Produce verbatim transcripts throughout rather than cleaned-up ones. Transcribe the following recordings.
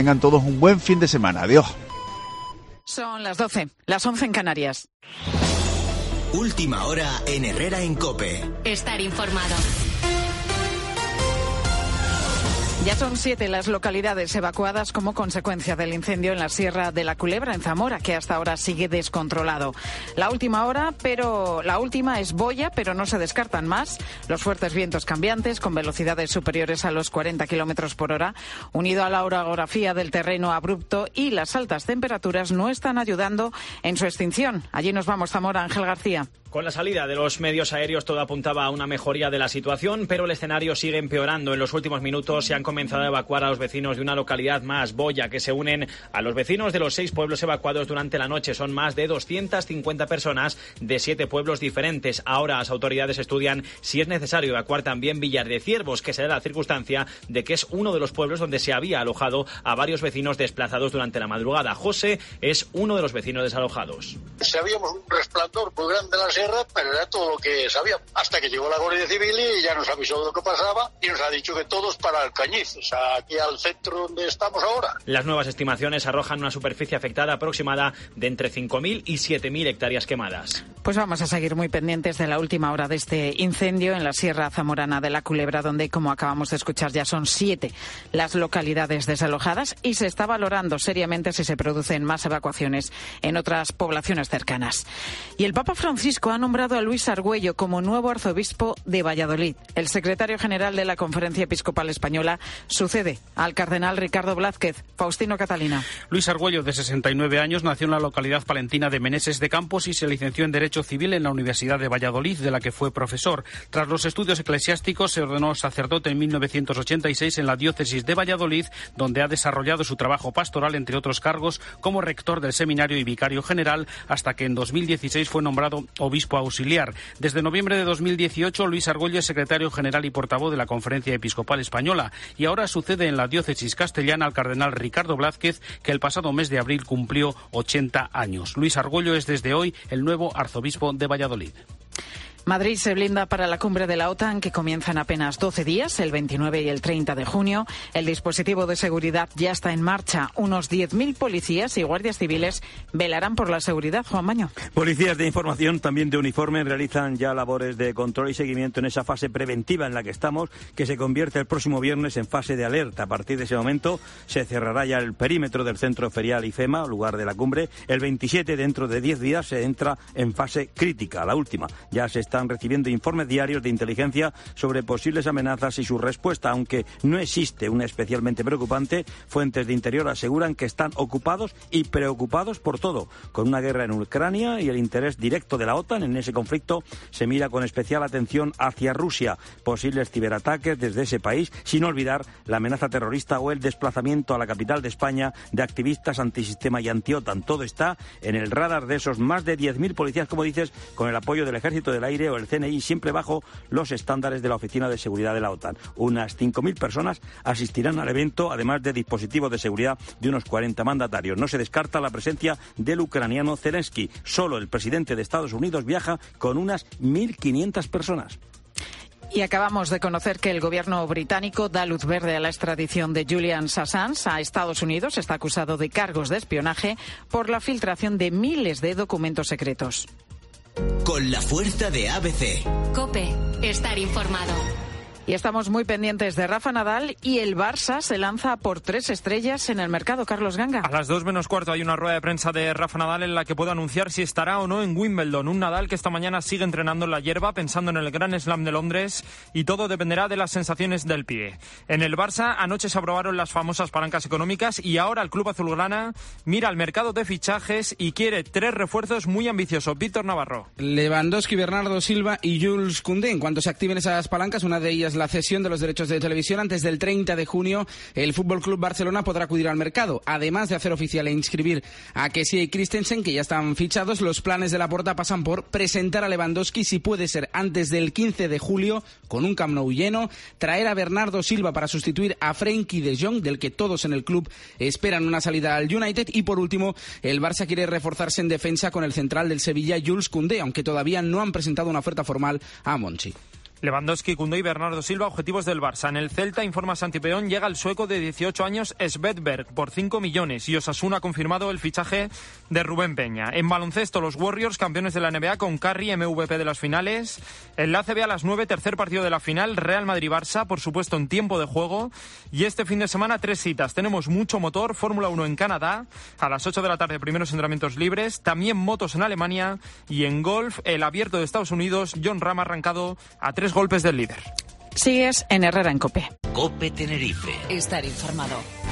Tengan todos un buen fin de semana. Adiós. Son las doce, las once en Canarias. Última hora en Herrera en COPE. Estar informado. Ya son siete las localidades evacuadas como consecuencia del incendio en la Sierra de la Culebra, en Zamora, que hasta ahora sigue descontrolado. La última hora, pero la última es boya, pero no se descartan más. Los fuertes vientos cambiantes, con velocidades superiores a los cuarenta kilómetros por hora, unido a la orografía del terreno abrupto y las altas temperaturas, no están ayudando en su extinción. Allí nos vamos, Zamora. Ángel García. Con la salida de los medios aéreos todo apuntaba a una mejoría de la situación, pero el escenario sigue empeorando. En los últimos minutos se han comenzado a evacuar a los vecinos de una localidad más, Boya, que se unen a los vecinos de los seis pueblos evacuados durante la noche. Son más de doscientas cincuenta personas de siete pueblos diferentes. Ahora las autoridades estudian si es necesario evacuar también Villar de Ciervos, que se da la circunstancia de que es uno de los pueblos donde se había alojado a varios vecinos desplazados durante la madrugada. José es uno de los vecinos desalojados. Sabíamos un resplandor muy grande en la sierra, pero era todo lo que sabíamos. Hasta que llegó la Guardia Civil y ya nos avisó de lo que pasaba y nos ha dicho que todos para Alcañiz, o sea, aquí al centro donde estamos ahora. Las nuevas estimaciones arrojan una superficie afectada aproximada de entre cinco mil y siete mil hectáreas quemadas. Pues vamos a seguir muy pendientes de la última hora de este incendio en la Sierra Zamorana de la Culebra, donde, como acabamos de escuchar, ya son siete las localidades desalojadas y se está valorando seriamente si se producen más evacuaciones en otras poblaciones cercanas. Y el Papa Francisco ha nombrado a Luis Argüello como nuevo arzobispo de Valladolid. El secretario general de la Conferencia Episcopal Española sucede al cardenal Ricardo Blázquez. Faustino Catalina. Luis Argüello, de sesenta y nueve años, nació en la localidad palentina de Meneses de Campos y se licenció en Derecho Civil en la Universidad de Valladolid, de la que fue profesor. Tras los estudios eclesiásticos, se ordenó sacerdote en mil novecientos ochenta y seis en la diócesis de Valladolid, donde ha desarrollado su trabajo pastoral, entre otros cargos, como rector del seminario y vicario general, hasta que en dos mil dieciséis fue nombrado obispo auxiliar. Desde noviembre de dos mil dieciocho, Luis Argüello es secretario general y portavoz de la Conferencia Episcopal Española y ahora sucede en la diócesis castellana al cardenal Ricardo Blázquez, que el pasado mes de abril cumplió ochenta años. Luis Argüello es desde hoy el nuevo arzobispo de Valladolid. Madrid se blinda para la cumbre de la OTAN, que comienza en apenas doce días, el veintinueve y el treinta de junio. El dispositivo de seguridad ya está en marcha. Unos diez mil policías y guardias civiles velarán por la seguridad. Juan Maño. Policías de información, también de uniforme, realizan ya labores de control y seguimiento en esa fase preventiva en la que estamos, que se convierte el próximo viernes en fase de alerta. A partir de ese momento se cerrará ya el perímetro del centro ferial IFEMA, lugar de la cumbre. El veintisiete, dentro de diez días, se entra en fase crítica, la última. Ya se está Están recibiendo informes diarios de inteligencia sobre posibles amenazas y su respuesta, aunque no existe una especialmente preocupante. Fuentes de interior aseguran que están ocupados y preocupados por todo. Con una guerra en Ucrania y el interés directo de la OTAN en ese conflicto, se mira con especial atención hacia Rusia. Posibles ciberataques desde ese país, sin olvidar la amenaza terrorista o el desplazamiento a la capital de España de activistas antisistema y anti-OTAN. Todo está en el radar de esos más de diez mil policías, como dices, con el apoyo del Ejército del Aire o el C N I, siempre bajo los estándares de la Oficina de Seguridad de la OTAN. Unas cinco mil personas asistirán al evento, además de dispositivos de seguridad de unos cuarenta mandatarios. No se descarta la presencia del ucraniano Zelensky. Solo el presidente de Estados Unidos viaja con unas mil quinientas personas. Y acabamos de conocer que el gobierno británico da luz verde a la extradición de Julian Assange a Estados Unidos. Está acusado de cargos de espionaje por la filtración de miles de documentos secretos. Con la fuerza de A B C. COPE, estar informado. Y estamos muy pendientes de Rafa Nadal y el Barça se lanza por tres estrellas en el mercado. Carlos Ganga. A las dos menos cuarto hay una rueda de prensa de Rafa Nadal en la que puede anunciar si estará o no en Wimbledon. Un Nadal que esta mañana sigue entrenando en la hierba pensando en el Grand Slam de Londres y todo dependerá de las sensaciones del pie. En el Barça anoche se aprobaron las famosas palancas económicas y ahora el club azulgrana mira al mercado de fichajes y quiere tres refuerzos muy ambiciosos. Víctor Navarro. Lewandowski, Bernardo Silva y Jules Koundé. En cuanto se activen esas palancas, una de ellas la cesión de los derechos de televisión, antes del treinta de junio el F C Barcelona podrá acudir al mercado. Además de hacer oficial e inscribir a Kessie y Christensen, que ya están fichados, los planes de Laporta pasan por presentar a Lewandowski, si puede ser antes del quince de julio, con un Camp Nou lleno, traer a Bernardo Silva para sustituir a Frenkie de Jong, del que todos en el club esperan una salida al United, y por último el Barça quiere reforzarse en defensa con el central del Sevilla, Jules Koundé, aunque todavía no han presentado una oferta formal a Monchi. Lewandowski, Koundé y Bernardo Silva, objetivos del Barça. En el Celta, informa Santi Peón, llega el sueco de dieciocho años Svedberg por cinco millones y Osasuna ha confirmado el fichaje de Rubén Peña. En baloncesto, los Warriors, campeones de la N B A con Curry, M V P de las finales. En la A C B a las nueve, tercer partido de la final, Real Madrid-Barça, por supuesto en tiempo de juego. Y este fin de semana, tres citas. Tenemos mucho motor, Fórmula uno en Canadá, a las ocho de la tarde, primeros entrenamientos libres, también motos en Alemania y en golf, el Abierto de Estados Unidos, Jon Rahm arrancado a tres golpes del líder. Sigues en Herrera en COPE. COPE Tenerife. Estar informado.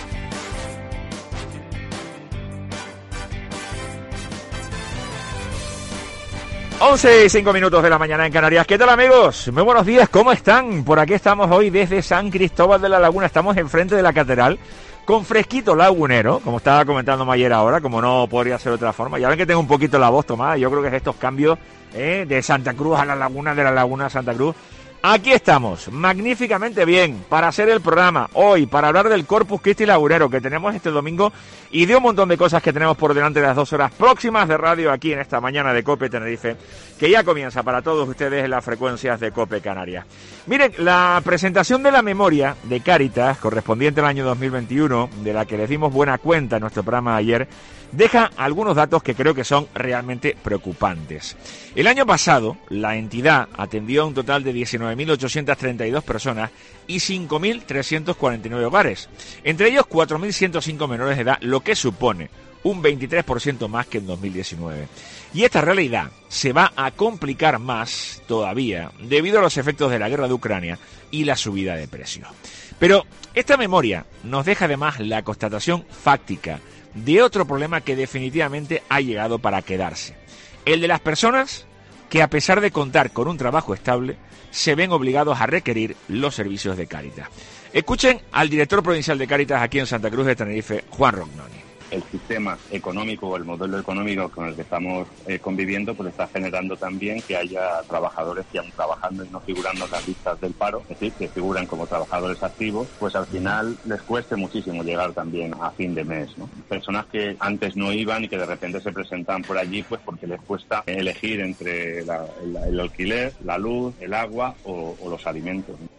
once y cinco minutos de la mañana en Canarias. ¿Qué tal, amigos? Muy buenos días, ¿cómo están? Por aquí estamos hoy desde San Cristóbal de la Laguna. Estamos enfrente de la catedral con fresquito lagunero, como estaba comentando ayer ahora, como no podría ser de otra forma. Ya ven que tengo un poquito la voz tomada. Yo creo que es estos cambios eh, de Santa Cruz a la Laguna, de la Laguna a Santa Cruz. Aquí estamos, magníficamente bien, para hacer el programa hoy, para hablar del Corpus Christi Lagunero que tenemos este domingo y de un montón de cosas que tenemos por delante de las dos horas próximas de radio aquí en esta mañana de COPE Tenerife, que ya comienza para todos ustedes en las frecuencias de COPE Canarias. Miren, la presentación de la memoria de Cáritas, correspondiente al año dos mil veintiuno, de la que les dimos buena cuenta en nuestro programa ayer, deja algunos datos que creo que son realmente preocupantes. El año pasado, la entidad atendió a un total de diecinueve mil ochocientas treinta y dos personas y cinco mil trescientos cuarenta y nueve hogares, entre ellos cuatro mil ciento cinco menores de edad, lo que supone un veintitrés por ciento más que en dos mil diecinueve. Y esta realidad se va a complicar más todavía debido a los efectos de la guerra de Ucrania y la subida de precios. Pero esta memoria nos deja además la constatación fáctica de otro problema que definitivamente ha llegado para quedarse. El de las personas que, a pesar de contar con un trabajo estable, se ven obligados a requerir los servicios de Cáritas. Escuchen al director provincial de Cáritas aquí en Santa Cruz de Tenerife, Juan Rognoni. El sistema económico o el modelo económico con el que estamos eh, conviviendo pues está generando también que haya trabajadores que aún trabajando y no figurando en las listas del paro, es decir, que figuran como trabajadores activos, pues al final les cueste muchísimo llegar también a fin de mes, ¿no? Personas que antes no iban y que de repente se presentan por allí pues porque les cuesta elegir entre la, el, el alquiler, la luz, el agua o, o los alimentos, ¿no?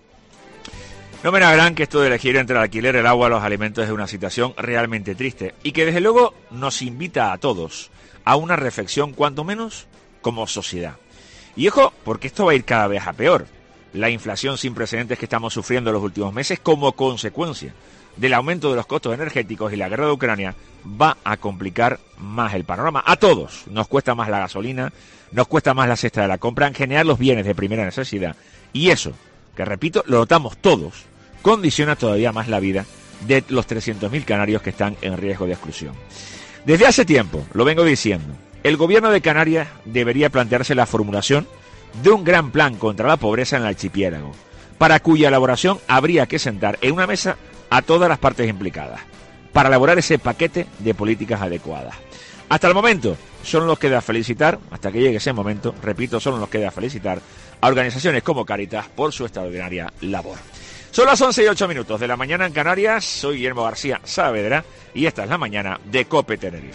No me negarán que esto de elegir entre el alquiler, el agua, los alimentos es una situación realmente triste y que desde luego nos invita a todos a una reflexión cuanto menos como sociedad. Y ojo, porque esto va a ir cada vez a peor. La inflación sin precedentes que estamos sufriendo en los últimos meses como consecuencia del aumento de los costos energéticos y la guerra de Ucrania va a complicar más el panorama. A todos nos cuesta más la gasolina, nos cuesta más la cesta de la compra, en general los bienes de primera necesidad. Y eso, que repito, lo notamos todos, condiciona todavía más la vida de los trescientos mil canarios que están en riesgo de exclusión. Desde hace tiempo, lo vengo diciendo, el gobierno de Canarias debería plantearse la formulación de un gran plan contra la pobreza en el archipiélago, para cuya elaboración habría que sentar en una mesa a todas las partes implicadas, para elaborar ese paquete de políticas adecuadas. Hasta el momento, solo nos queda felicitar, hasta que llegue ese momento, repito, solo nos queda felicitar a organizaciones como Cáritas por su extraordinaria labor. Son las once y ocho minutos de la mañana en Canarias. Soy Guillermo García Saavedra y esta es la mañana de COPE Tenerife.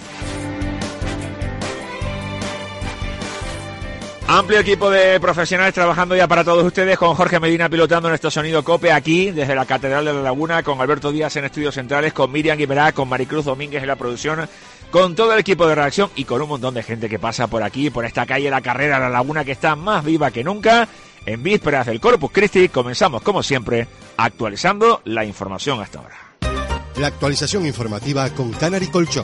Amplio equipo de profesionales trabajando ya para todos ustedes, con Jorge Medina pilotando nuestro sonido COPE aquí desde la Catedral de la Laguna, con Alberto Díaz en estudios centrales, con Miriam Guimerá, con Maricruz Domínguez en la producción, con todo el equipo de redacción y con un montón de gente que pasa por aquí, por esta calle La Carrera, La Laguna, que está más viva que nunca. En vísperas del Corpus Christi comenzamos, como siempre, actualizando la información hasta ahora. La actualización informativa con Canary Colchón.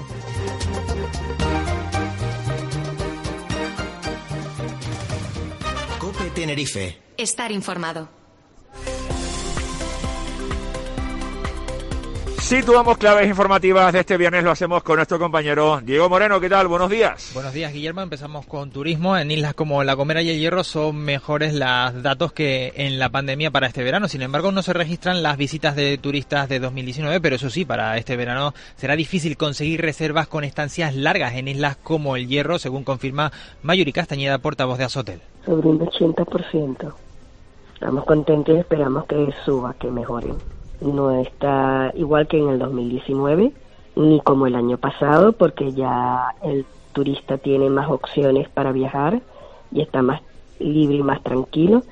COPE Tenerife. Estar informado. Situamos claves informativas de este viernes, lo hacemos con nuestro compañero Diego Moreno. ¿Qué tal? Buenos días. Buenos días, Guillermo. Empezamos con turismo. En islas como La Gomera y El Hierro son mejores los datos que en la pandemia para este verano. Sin embargo, no se registran las visitas de turistas de dos mil diecinueve, pero eso sí, para este verano será difícil conseguir reservas con estancias largas en islas como El Hierro, según confirma Mayuri Castañeda, portavoz de Azotel. Sobre un ochenta por ciento. Estamos contentos y esperamos que suba, que mejoren. No está igual que en el dos mil diecinueve, ni como el año pasado, porque ya el turista tiene más opciones para viajar y está más libre y más tranquilo,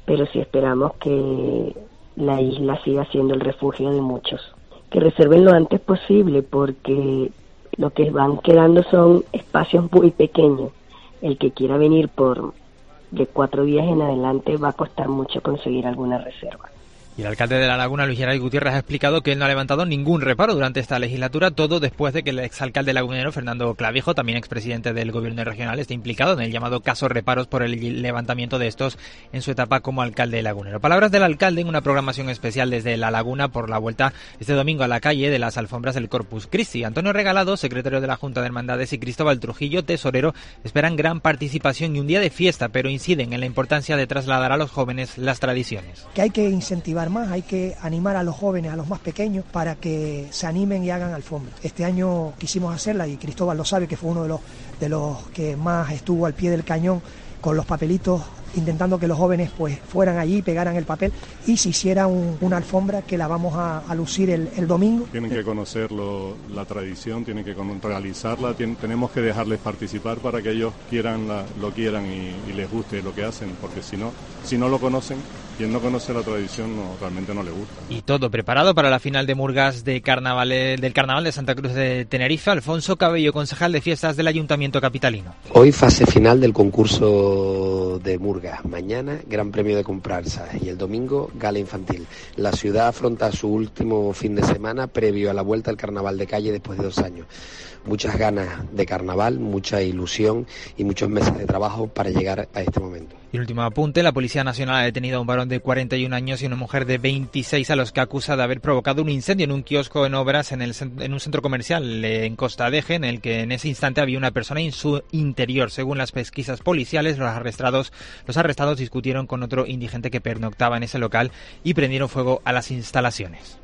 pero sí esperamos que la isla siga siendo el refugio de muchos. Que reserven lo antes posible, porque lo que van quedando son espacios muy pequeños. El que quiera venir por de cuatro días en adelante va a costar mucho conseguir alguna reserva. Y el alcalde de La Laguna, Luis Geray Gutiérrez, ha explicado que él no ha levantado ningún reparo durante esta legislatura, todo después de que el exalcalde lagunero, Fernando Clavijo, también expresidente del gobierno regional, esté implicado en el llamado caso Reparos por el levantamiento de estos en su etapa como alcalde lagunero. Palabras del alcalde en una programación especial desde La Laguna por la vuelta este domingo a la calle de las alfombras del Corpus Christi. Antonio Regalado, secretario de la Junta de Hermandades, y Cristóbal Trujillo, tesorero, esperan gran participación y un día de fiesta, pero inciden en la importancia de trasladar a los jóvenes las tradiciones. Que hay que incentivar más, hay que animar a los jóvenes, a los más pequeños, para que se animen y hagan alfombra. Este año quisimos hacerla y Cristóbal lo sabe, que fue uno de los, de los que más estuvo al pie del cañón con los papelitos, intentando que los jóvenes pues fueran allí, pegaran el papel y se hiciera un, una alfombra que la vamos a, a lucir el, el domingo. Tienen que conocer lo, la tradición, tienen que realizarla, tienen, tenemos que dejarles participar para que ellos quieran la, lo quieran y, y les guste lo que hacen, porque si no, si no lo conocen, quien no conoce la tradición no, realmente no le gusta. Y todo preparado para la final de murgas de carnaval, del Carnaval de Santa Cruz de Tenerife. Alfonso Cabello, concejal de fiestas del Ayuntamiento capitalino. Hoy fase final del concurso de murgas. Mañana Gran Premio de Comparsa y el domingo gala infantil. La ciudad afronta su último fin de semana previo a la vuelta al carnaval de calle después de dos años. Muchas ganas de carnaval, mucha ilusión y muchos meses de trabajo para llegar a este momento. Y el último apunte, la Policía Nacional ha detenido a un varón de cuarenta y un años y una mujer de veintiséis a los que acusa de haber provocado un incendio en un kiosco en obras en, el, en un centro comercial en Costa Deje, en el que en ese instante había una persona en su interior. Según las pesquisas policiales, los arrestados, los arrestados discutieron con otro indigente que pernoctaba en ese local y prendieron fuego a las instalaciones.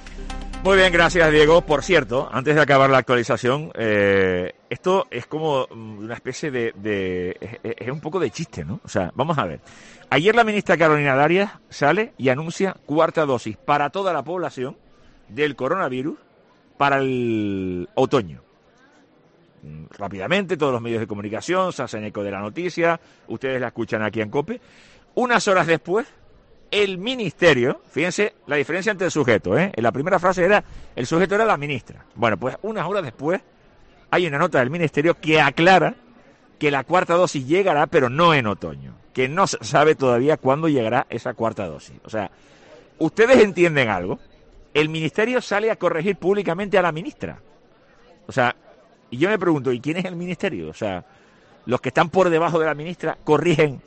Muy bien, gracias Diego. Por cierto, antes de acabar la actualización, eh, esto es como una especie de, de es, es un poco de chiste, ¿no? O sea, vamos a ver. Ayer la ministra Carolina Darias sale y anuncia cuarta dosis para toda la población del coronavirus para el otoño. Rápidamente, todos los medios de comunicación se hacen eco de la noticia, ustedes la escuchan aquí en COPE. Unas horas después, el ministerio, fíjense la diferencia entre el sujeto, ¿eh? En la primera frase era, el sujeto era la ministra. Bueno, pues unas horas después hay una nota del ministerio que aclara que la cuarta dosis llegará, pero no en otoño, que no se sabe todavía cuándo llegará esa cuarta dosis. O sea, ¿ustedes entienden algo? El ministerio sale a corregir públicamente a la ministra. O sea, y yo me pregunto, ¿y quién es el ministerio? O sea, los que están por debajo de la ministra corrigen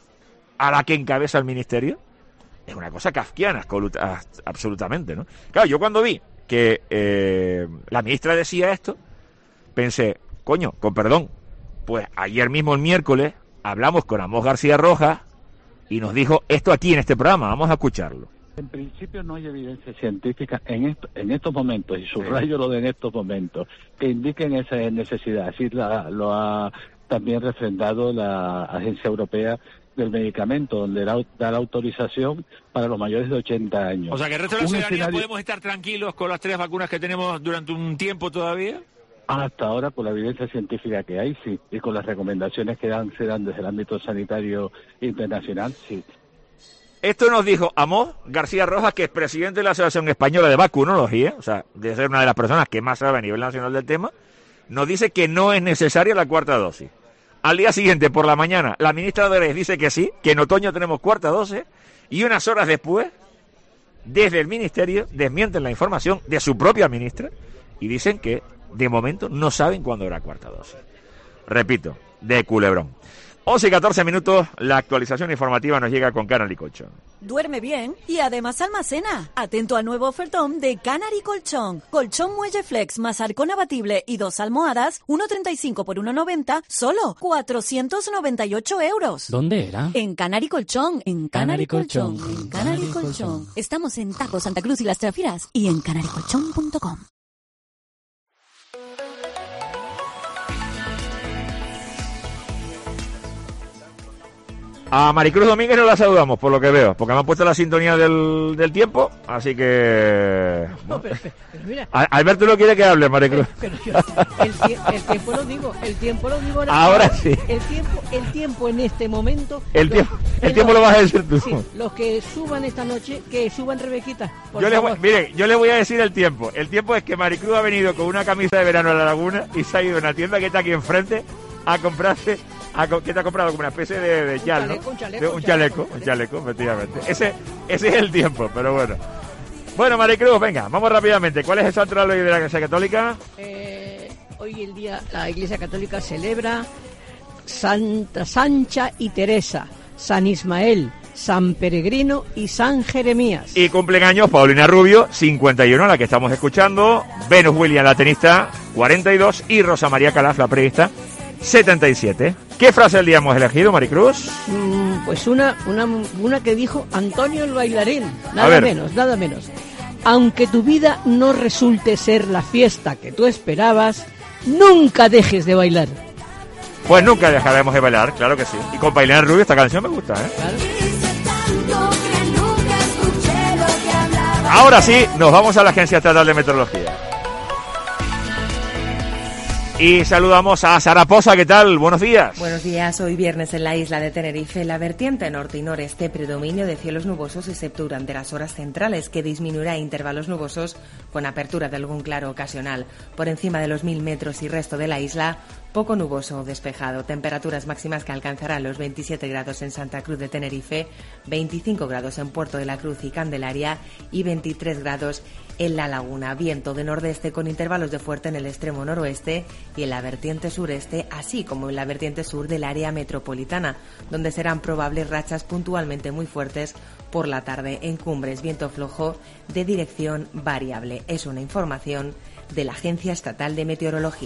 a la que encabeza el ministerio. Es una cosa kafkiana, absolutamente, ¿no? Claro, yo cuando vi que eh, la ministra decía esto, pensé, coño, con perdón, pues ayer mismo el miércoles hablamos con Amós García Rojas y nos dijo esto aquí en este programa, vamos a escucharlo. En principio no hay evidencia científica en, esto, en estos momentos, y subrayo lo de en estos momentos, que indiquen esa necesidad. Así la, lo ha también refrendado la Agencia Europea del Medicamento, donde da, da la autorización para los mayores de ochenta años. O sea, que el resto de la Un ciudadanía escenario... podemos estar tranquilos con las tres vacunas que tenemos durante un tiempo todavía. Hasta ahora, por la evidencia científica que hay, sí, y con las recomendaciones que dan, se dan desde el ámbito sanitario internacional, sí. Esto nos dijo Amós García Rojas, que es presidente de la Asociación Española de Vacunología, o sea, de ser una de las personas que más sabe a nivel nacional del tema, nos dice que no es necesaria la cuarta dosis. Al día siguiente, por la mañana, la ministra Dores dice que sí, que en otoño tenemos cuarta dosis, y unas horas después, desde el ministerio, desmienten la información de su propia ministra y dicen que, de momento, no saben cuándo habrá cuarta dosis. Repito, de culebrón. once y catorce minutos, la actualización informativa nos llega con Canary Colchón. Duerme bien y además almacena. Atento al nuevo ofertón de Canary Colchón. Colchón Muelle Flex más arcón abatible y dos almohadas, uno treinta y cinco por uno noventa, solo cuatrocientos noventa y ocho euros. ¿Dónde era? En Canary Colchón. En Canary, Canary Colchón. Colchón. En Canary Colchón. Colchón. Estamos en Tajo, Santa Cruz y Las Trafiras y en canary colchón punto com. A Maricruz Domínguez no la saludamos, por lo que veo, porque me han puesto la sintonía del, del tiempo, así que... No, pero, pero, pero mira... Alberto no quiere que hable, Maricruz. Pero, pero yo, el, el tiempo lo digo, el tiempo lo digo... Ahora, ahora sí. El tiempo, el tiempo en este momento... El los, tiempo, el tiempo lo vas a decir tú. Sí, los que suban esta noche, que suban Rebequita, por yo le voy, favor. Mire, yo le voy a decir el tiempo. El tiempo es que Maricruz ha venido con una camisa de verano a la Laguna y se ha ido a una tienda que está aquí enfrente a comprarse... A, ¿qué te ha comprado? Como una especie de, de yal, ¿no? Un chaleco, de, un chaleco, un chaleco, efectivamente. Ese, ese es el tiempo, pero bueno. Bueno, Maricruz, venga, vamos rápidamente. ¿Cuál es el santo hoy de la Iglesia Católica? Eh, hoy el día la Iglesia Católica celebra Santa Sancha y Teresa, San Ismael, San Peregrino y San Jeremías. Y cumplen años Paulina Rubio, cincuenta y uno, la que estamos escuchando, Venus Williams, la tenista, cuarenta y dos, y Rosa María Calaf, la periodista, setenta y siete. ¿Qué frase del día hemos elegido, Maricruz? Mm, pues una, una, una que dijo Antonio el bailarín, nada menos, nada menos. Aunque tu vida no resulte ser la fiesta que tú esperabas, nunca dejes de bailar. Pues nunca dejaremos de bailar, claro que sí. Y con Paulina Rubio esta canción me gusta, ¿eh? Claro. Ahora sí, nos vamos a la Agencia Estatal de Meteorología. Y saludamos a Sara Poza, ¿qué tal? Buenos días. Buenos días, hoy viernes en la isla de Tenerife, la vertiente norte y noreste, predominio de cielos nubosos excepto durante las horas centrales, que disminuirá a intervalos nubosos con apertura de algún claro ocasional. Por encima de los mil metros y resto de la isla, poco nuboso o despejado. Temperaturas máximas que alcanzarán los veintisiete grados en Santa Cruz de Tenerife, veinticinco grados en Puerto de la Cruz y Candelaria y veintitrés grados en La Laguna. Viento de nordeste con intervalos de fuerte en el extremo noroeste y en la vertiente sureste, así como en la vertiente sur del área metropolitana, donde serán probables rachas puntualmente muy fuertes por la tarde. En cumbres, viento flojo de dirección variable. Es una información de la Agencia Estatal de Meteorología.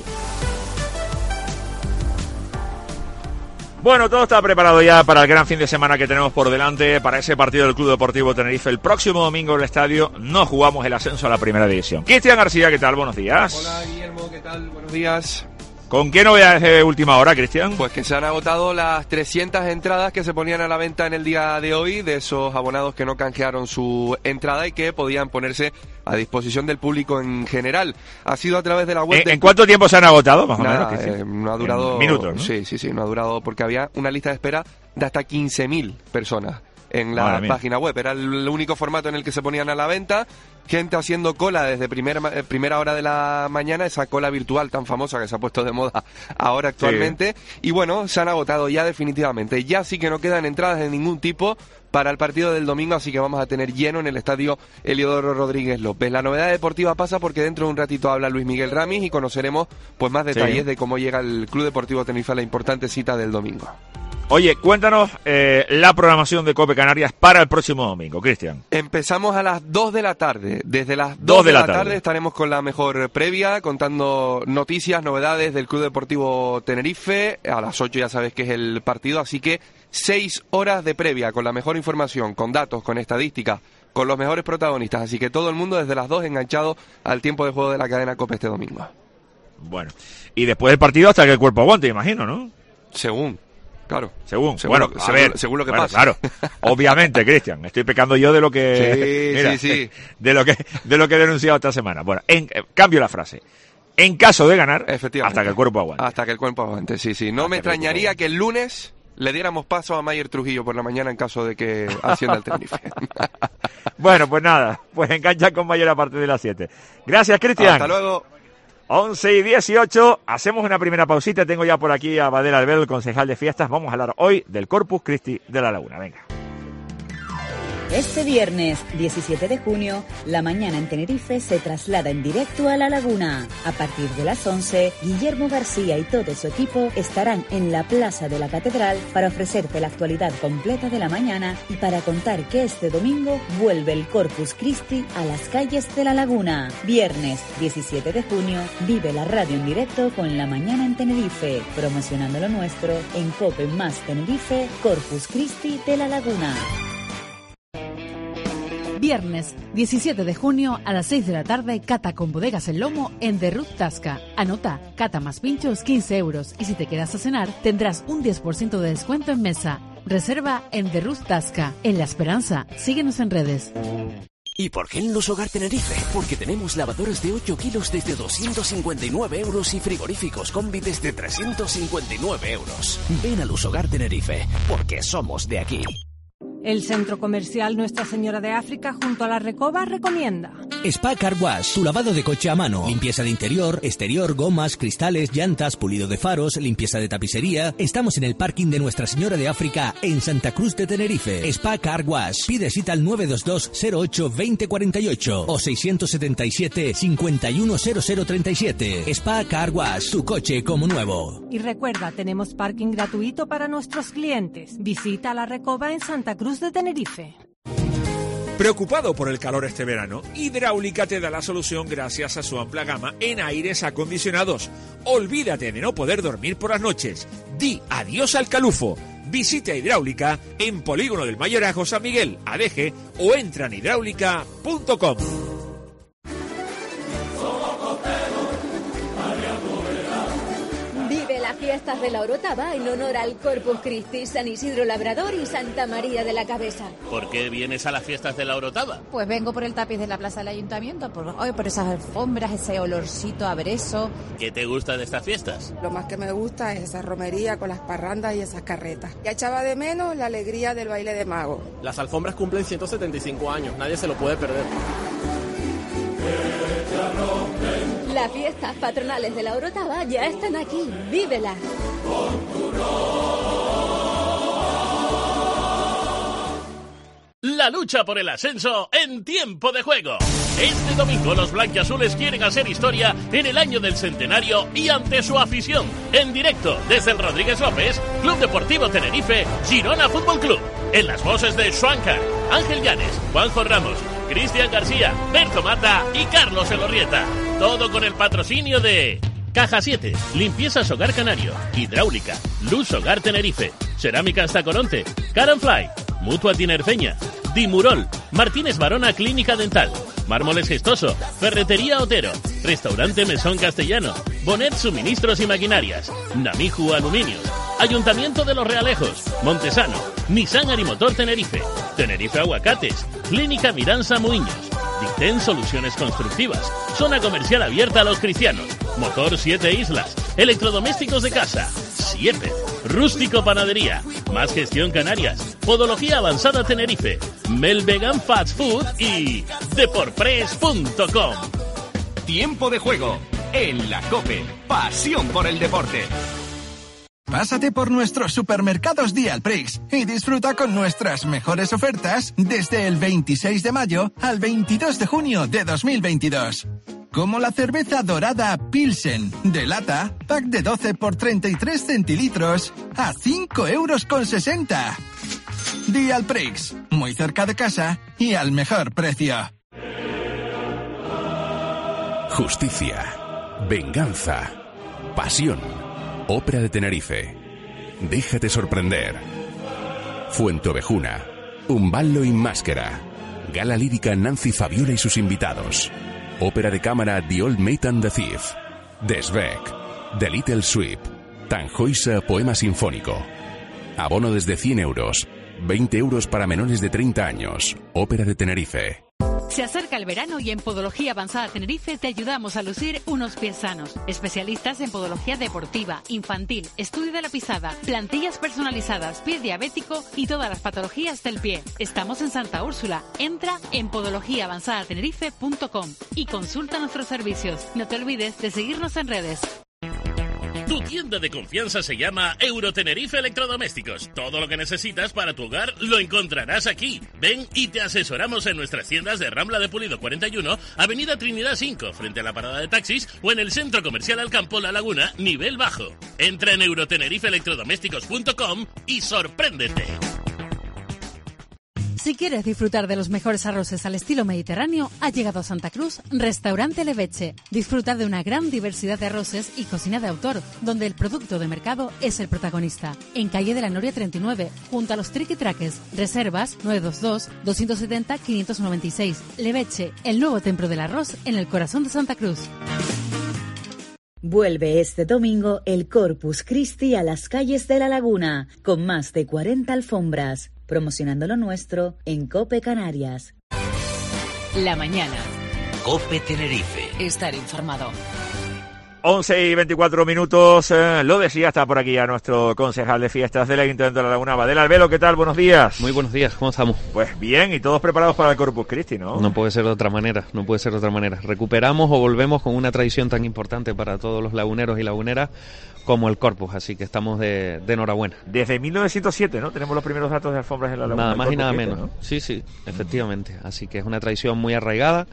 Bueno, todo está preparado ya para el gran fin de semana que tenemos por delante, para ese partido del Club Deportivo Tenerife. El próximo domingo en el estadio no jugamos el ascenso a la primera división. Cristian García, ¿qué tal? Buenos días. Hola, Guillermo, ¿qué tal? Buenos días. ¿Con qué novedades de última hora, Cristian? Pues que se han agotado las trescientas entradas que se ponían a la venta en el día de hoy, de esos abonados que no canjearon su entrada y que podían ponerse a disposición del público en general. Ha sido a través de la web... ¿En, del... ¿en cuánto tiempo se han agotado, más Nada, o menos? Eh, no ha durado... En minutos, ¿no? Sí, sí, sí, no ha durado porque había una lista de espera de hasta quince mil personas en la página web. Era el único formato en el que se ponían a la venta. Gente haciendo cola desde primer, primera hora de la mañana, esa cola virtual tan famosa que se ha puesto de moda ahora actualmente. Sí. Y bueno, se han agotado ya definitivamente. Ya sí que no quedan entradas de ningún tipo para el partido del domingo, así que vamos a tener lleno en el estadio Heliodoro Rodríguez López. La novedad deportiva pasa porque dentro de un ratito habla Luis Miguel Ramis y conoceremos pues más detalles sí. de cómo llega el Club Deportivo Tenerife a la importante cita del domingo. Oye, cuéntanos eh, la programación de COPE Canarias para el próximo domingo, Cristian. Empezamos a las dos de la tarde. Desde las dos de la tarde estaremos con la mejor previa, contando noticias, novedades del Club Deportivo Tenerife. A las ocho ya sabes que es el partido, así que seis horas de previa con la mejor información, con datos, con estadísticas, con los mejores protagonistas. Así que todo el mundo desde las dos enganchado al tiempo de juego de la cadena COPE este domingo. Bueno, y después del partido hasta que el cuerpo aguante, imagino, ¿no? Según. Claro. Según, según bueno, lo, a según, ver, según lo que bueno, pasa. Claro, obviamente, Cristian, estoy pecando yo de lo que... Sí, mira, sí, sí. De lo que, de lo que he denunciado esta semana. Bueno, en, eh, cambio la frase. En caso de ganar, hasta que el cuerpo aguante. Hasta que el cuerpo aguante, sí, sí. No hasta me extrañaría que, que el lunes le diéramos paso a Mayer Trujillo por la mañana en caso de que ascienda el Tenerife. Bueno, pues nada, pues engancha con Mayer a partir de las siete. Gracias, Cristian. Hasta luego. once y dieciocho, hacemos una primera pausita. Tengo ya por aquí a Badel Albert, el concejal de fiestas. Vamos a hablar hoy del Corpus Christi de la Laguna. Venga. Este viernes diecisiete de junio, la mañana en Tenerife se traslada en directo a La Laguna. A partir de las once, Guillermo García y todo su equipo estarán en la Plaza de la Catedral para ofrecerte la actualidad completa de la mañana y para contar que este domingo vuelve el Corpus Christi a las calles de La Laguna. Viernes diecisiete de junio, vive la radio en directo con La Mañana en Tenerife, promocionando lo nuestro en COPE más Tenerife, Corpus Christi de La Laguna. Viernes diecisiete de junio a las seis de la tarde, cata con bodegas El Lomo en The Ruth Tasca. Anota, cata más pinchos quince euros y si te quedas a cenar tendrás un diez por ciento de descuento en mesa. Reserva en The Ruth Tasca. En La Esperanza. Síguenos en redes. ¿Y por qué en Lusogar Tenerife? Porque tenemos lavadoras de ocho kilos desde doscientos cincuenta y nueve euros y frigoríficos combi desde trescientos cincuenta y nueve euros. Ven a Lusogar Tenerife, porque somos de aquí. El centro comercial Nuestra Señora de África junto a la Recoba recomienda. Spa Car Wash, tu lavado de coche a mano, limpieza de interior, exterior, gomas, cristales, llantas, pulido de faros, limpieza de tapicería. Estamos en el parking de Nuestra Señora de África en Santa Cruz de Tenerife. Spa Car Wash. Pide cita al nueve dos dos cero ocho veinte cuarenta y ocho o seiscientos setenta y siete cincuenta y uno cero cero treinta y siete. Spa Car Wash, tu coche como nuevo. Y recuerda, tenemos parking gratuito para nuestros clientes. Visita la Recoba en Santa Cruz de Tenerife. ¿Preocupado por el calor este verano? Hidráulica te da la solución gracias a su amplia gama en aires acondicionados. Olvídate de no poder dormir por las noches. Di adiós al calufo. Visita Hidráulica en Polígono del Mayorazgo San Miguel, A D G, o entra en hidráulica punto com. Las fiestas de la Orotava en honor al Corpus Christi, San Isidro Labrador y Santa María de la Cabeza. ¿Por qué vienes a las fiestas de la Orotava? Pues vengo por el tapiz de la plaza del ayuntamiento, por, hoy por esas alfombras, ese olorcito a brezo. ¿Qué te gusta de estas fiestas? Lo más que me gusta es esa romería con las parrandas y esas carretas. Ya echaba de menos la alegría del baile de mago. Las alfombras cumplen ciento setenta y cinco años, nadie se lo puede perder. Las fiestas patronales de la Orotava ya están aquí. ¡Vívelas! La lucha por el ascenso en tiempo de juego. Este domingo los blanquiazules quieren hacer historia en el año del centenario y ante su afición. En directo desde el Rodríguez López, Club Deportivo Tenerife, Girona Fútbol Club. En las voces de Schwankar, Ángel Llanes, Juanjo Ramos, Cristian García, Berto Mata y Carlos Elorrieta. Todo con el patrocinio de Caja siete, Limpiezas Hogar Canario, Hidráulica, Luz Hogar Tenerife, Cerámicas Tacoronte, Caranfly, Mutua Tinerfeña, Dimurol, Martínez Barona Clínica Dental, Mármoles Gestoso, Ferretería Otero, Restaurante Mesón Castellano, Bonet Suministros y Maquinarias, Namiju Aluminios, Ayuntamiento de los Realejos, Montesano, Nissan Arimotor Tenerife, Tenerife Aguacates, Clínica Miranza Muiños, Dicten Soluciones Constructivas, Zona Comercial Abierta a los Cristianos, Motor Siete Islas, Electrodomésticos de Casa, Siepe, Rústico Panadería, Más Gestión Canarias, Podología Avanzada Tenerife, Melvegan Fast Food y Deporpress punto com. Tiempo de juego en la COPE. Pasión por el deporte. Pásate por nuestros supermercados Dialprix y disfruta con nuestras mejores ofertas desde el veintiséis de mayo al veintidós de junio de dos mil veintidós. Como la cerveza dorada Pilsen de lata, pack de doce por treinta y tres centilitros a cinco euros con sesenta. Dialprix, muy cerca de casa y al mejor precio. Justicia, venganza, pasión. Ópera de Tenerife. Déjate sorprender. Fuenteovejuna. Un ballo in máscara. Gala lírica Nancy Fabiola y sus invitados. Ópera de cámara The Old Maid and the Thief. Desbeck. The Little Sweep. Tannhäuser Poema Sinfónico. Abono desde cien euros. veinte euros para menores de treinta años. Ópera de Tenerife. Se acerca el verano y en Podología Avanzada Tenerife te ayudamos a lucir unos pies sanos. Especialistas en podología deportiva, infantil, estudio de la pisada, plantillas personalizadas, pie diabético y todas las patologías del pie. Estamos en Santa Úrsula. Entra en podología avanzada tenerife punto com y consulta nuestros servicios. No te olvides de seguirnos en redes. Tu tienda de confianza se llama Eurotenerife Electrodomésticos. Todo lo que necesitas para tu hogar lo encontrarás aquí. Ven y te asesoramos en nuestras tiendas de Rambla de Pulido cuarenta y uno, Avenida Trinidad cinco, frente a la parada de taxis, o en el Centro Comercial Alcampo La Laguna, nivel bajo. Entra en eurotenerife electrodomésticos punto com y sorpréndete. Si quieres disfrutar de los mejores arroces al estilo mediterráneo, ha llegado a Santa Cruz Restaurante Leveche. Disfruta de una gran diversidad de arroces y cocina de autor, donde el producto de mercado es el protagonista. En calle de la Noria treinta y nueve, junto a los triquitraques. Reservas nueve dos dos, dos siete cero, cinco nueve seis. Leveche, el nuevo templo del arroz en el corazón de Santa Cruz. Vuelve este domingo el Corpus Christi a las calles de La Laguna, con más de cuarenta alfombras, promocionando lo nuestro en COPE Canarias. La mañana. COPE Tenerife. Estar informado. once y veinticuatro minutos, eh, lo decía, está por aquí ya nuestro concejal de fiestas del Ayuntamiento de La Laguna, Badel Albelo. ¿Qué tal? Buenos días. Muy buenos días, ¿cómo estamos? Pues bien, y todos preparados para el Corpus Christi, ¿no? No puede ser de otra manera, no puede ser de otra manera. Recuperamos o volvemos con una tradición tan importante para todos los laguneros y laguneras como el Corpus, así que estamos de, de enhorabuena. Desde mil novecientos siete, ¿no? Tenemos los primeros datos de alfombras en La Laguna. Nada más y nada Christi, menos, ¿no? Sí, sí, efectivamente, así que es una tradición muy arraigada.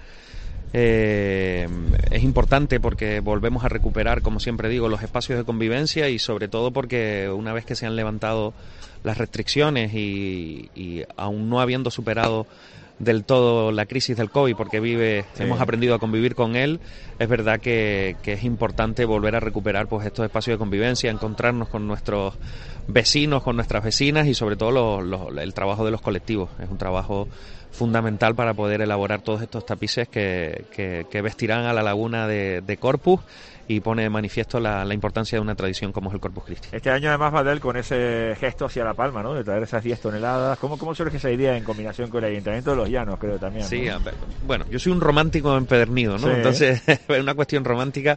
Eh, es importante porque volvemos a recuperar, como siempre digo, los espacios de convivencia y sobre todo porque una vez que se han levantado las restricciones y, y aún no habiendo superado del todo la crisis del COVID, porque vive, sí. hemos aprendido a convivir con él, es verdad que, que es importante volver a recuperar pues estos espacios de convivencia, encontrarnos con nuestros vecinos, con nuestras vecinas y sobre todo lo, lo, el trabajo de los colectivos. Es un trabajo fundamental para poder elaborar todos estos tapices que, que, que vestirán a la laguna de, de Corpus y pone de manifiesto la, la importancia de una tradición como es el Corpus Christi. Este año además, Badel, con ese gesto hacia La Palma, ¿no? De traer esas diez toneladas. ¿Cómo, cómo surge esa idea en combinación con el Ayuntamiento de Los Llanos, creo también? Sí, ¿no? Bueno, yo soy un romántico empedernido, ¿no? Sí. Entonces, es una cuestión romántica.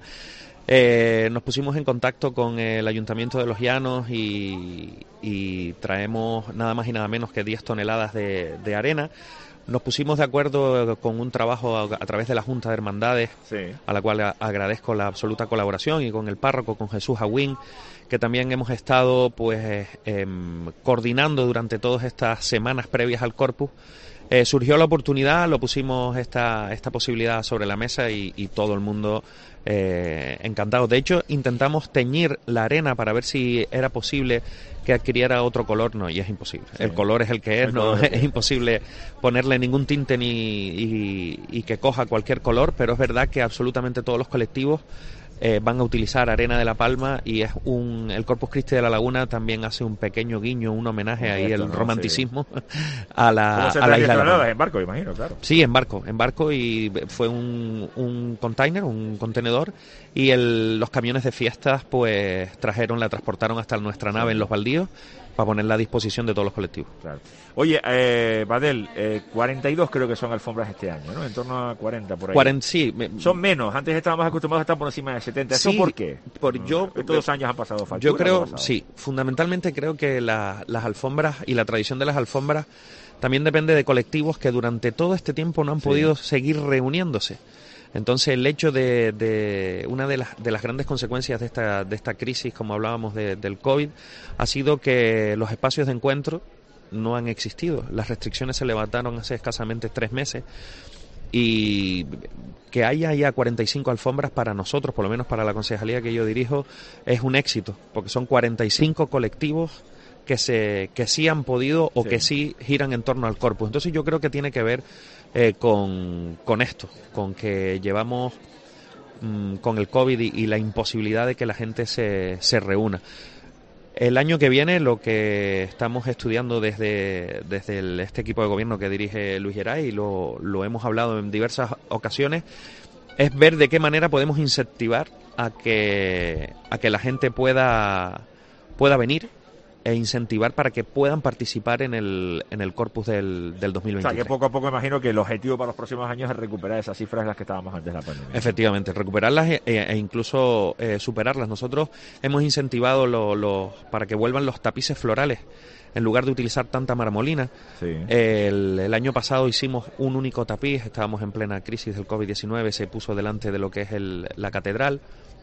Eh, nos pusimos en contacto con el Ayuntamiento de Los Llanos y, y traemos nada más y nada menos que diez toneladas de, de arena. Nos pusimos de acuerdo con un trabajo a, a través de la Junta de Hermandades, sí. a la cual a, agradezco la absoluta colaboración, y con el párroco, con Jesús Agüín, que también hemos estado pues eh, coordinando durante todas estas semanas previas al Corpus. Eh, surgió la oportunidad, lo pusimos esta, esta posibilidad sobre la mesa y, y todo el mundo eh, encantado. De hecho, intentamos teñir la arena para ver si era posible que adquiriera otro color, no, y es imposible. Sí. El color es el que es, el no es, es imposible ponerle ningún tinte ni y, y que coja cualquier color, pero es verdad que absolutamente todos los colectivos Eh, van a utilizar arena de La Palma y es un el Corpus Christi de La Laguna también hace un pequeño guiño, un homenaje ahí, el no, romanticismo sí. a la, se a la isla de La Palma. En barco, imagino, claro. Sí, en barco, en barco y fue un, un container, un contenedor y el, los camiones de fiestas pues trajeron, la transportaron hasta nuestra nave sí. en Los Baldíos para ponerla a disposición de todos los colectivos. Claro. Oye, eh, Badel, eh, cuarenta y dos creo que son alfombras este año, ¿no? En torno a cuarenta por ahí. cuarenta, sí. Me, son menos, antes estábamos acostumbrados a estar por encima de setenta. ¿Eso sí, por qué? Por no, yo, todos los años han pasado factura. Yo creo, sí, fundamentalmente creo que la, las alfombras y la tradición de las alfombras también depende de colectivos que durante todo este tiempo no han sí. podido seguir reuniéndose. Entonces el hecho de, de una de las, de las grandes consecuencias de esta, de esta crisis, como hablábamos de, del COVID, ha sido que los espacios de encuentro no han existido. Las restricciones se levantaron hace escasamente tres meses y que haya ya cuarenta y cinco alfombras para nosotros, por lo menos para la concejalía que yo dirijo, es un éxito, porque son cuarenta y cinco colectivos que se que sí han podido o sí. que sí giran en torno al Corpus. Entonces yo creo que tiene que ver eh, con, con esto, con que llevamos mmm, con el COVID y, y la imposibilidad de que la gente se, se reúna. El año que viene lo que estamos estudiando desde, desde el, este equipo de gobierno que dirige Luis Geray, y lo, lo hemos hablado en diversas ocasiones, es ver de qué manera podemos incentivar a que, a que la gente pueda, pueda venir e incentivar para que puedan participar en el en el Corpus del, del dos mil veintitrés. O sea, que poco a poco imagino que el objetivo para los próximos años es recuperar esas cifras de las que estábamos antes de la pandemia. Efectivamente, recuperarlas e, e incluso eh, superarlas. Nosotros hemos incentivado lo, lo, para que vuelvan los tapices florales en lugar de utilizar tanta marmolina. Sí. El, el año pasado hicimos un único tapiz, estábamos en plena crisis del COVID diecinueve, se puso delante de lo que es el, la catedral.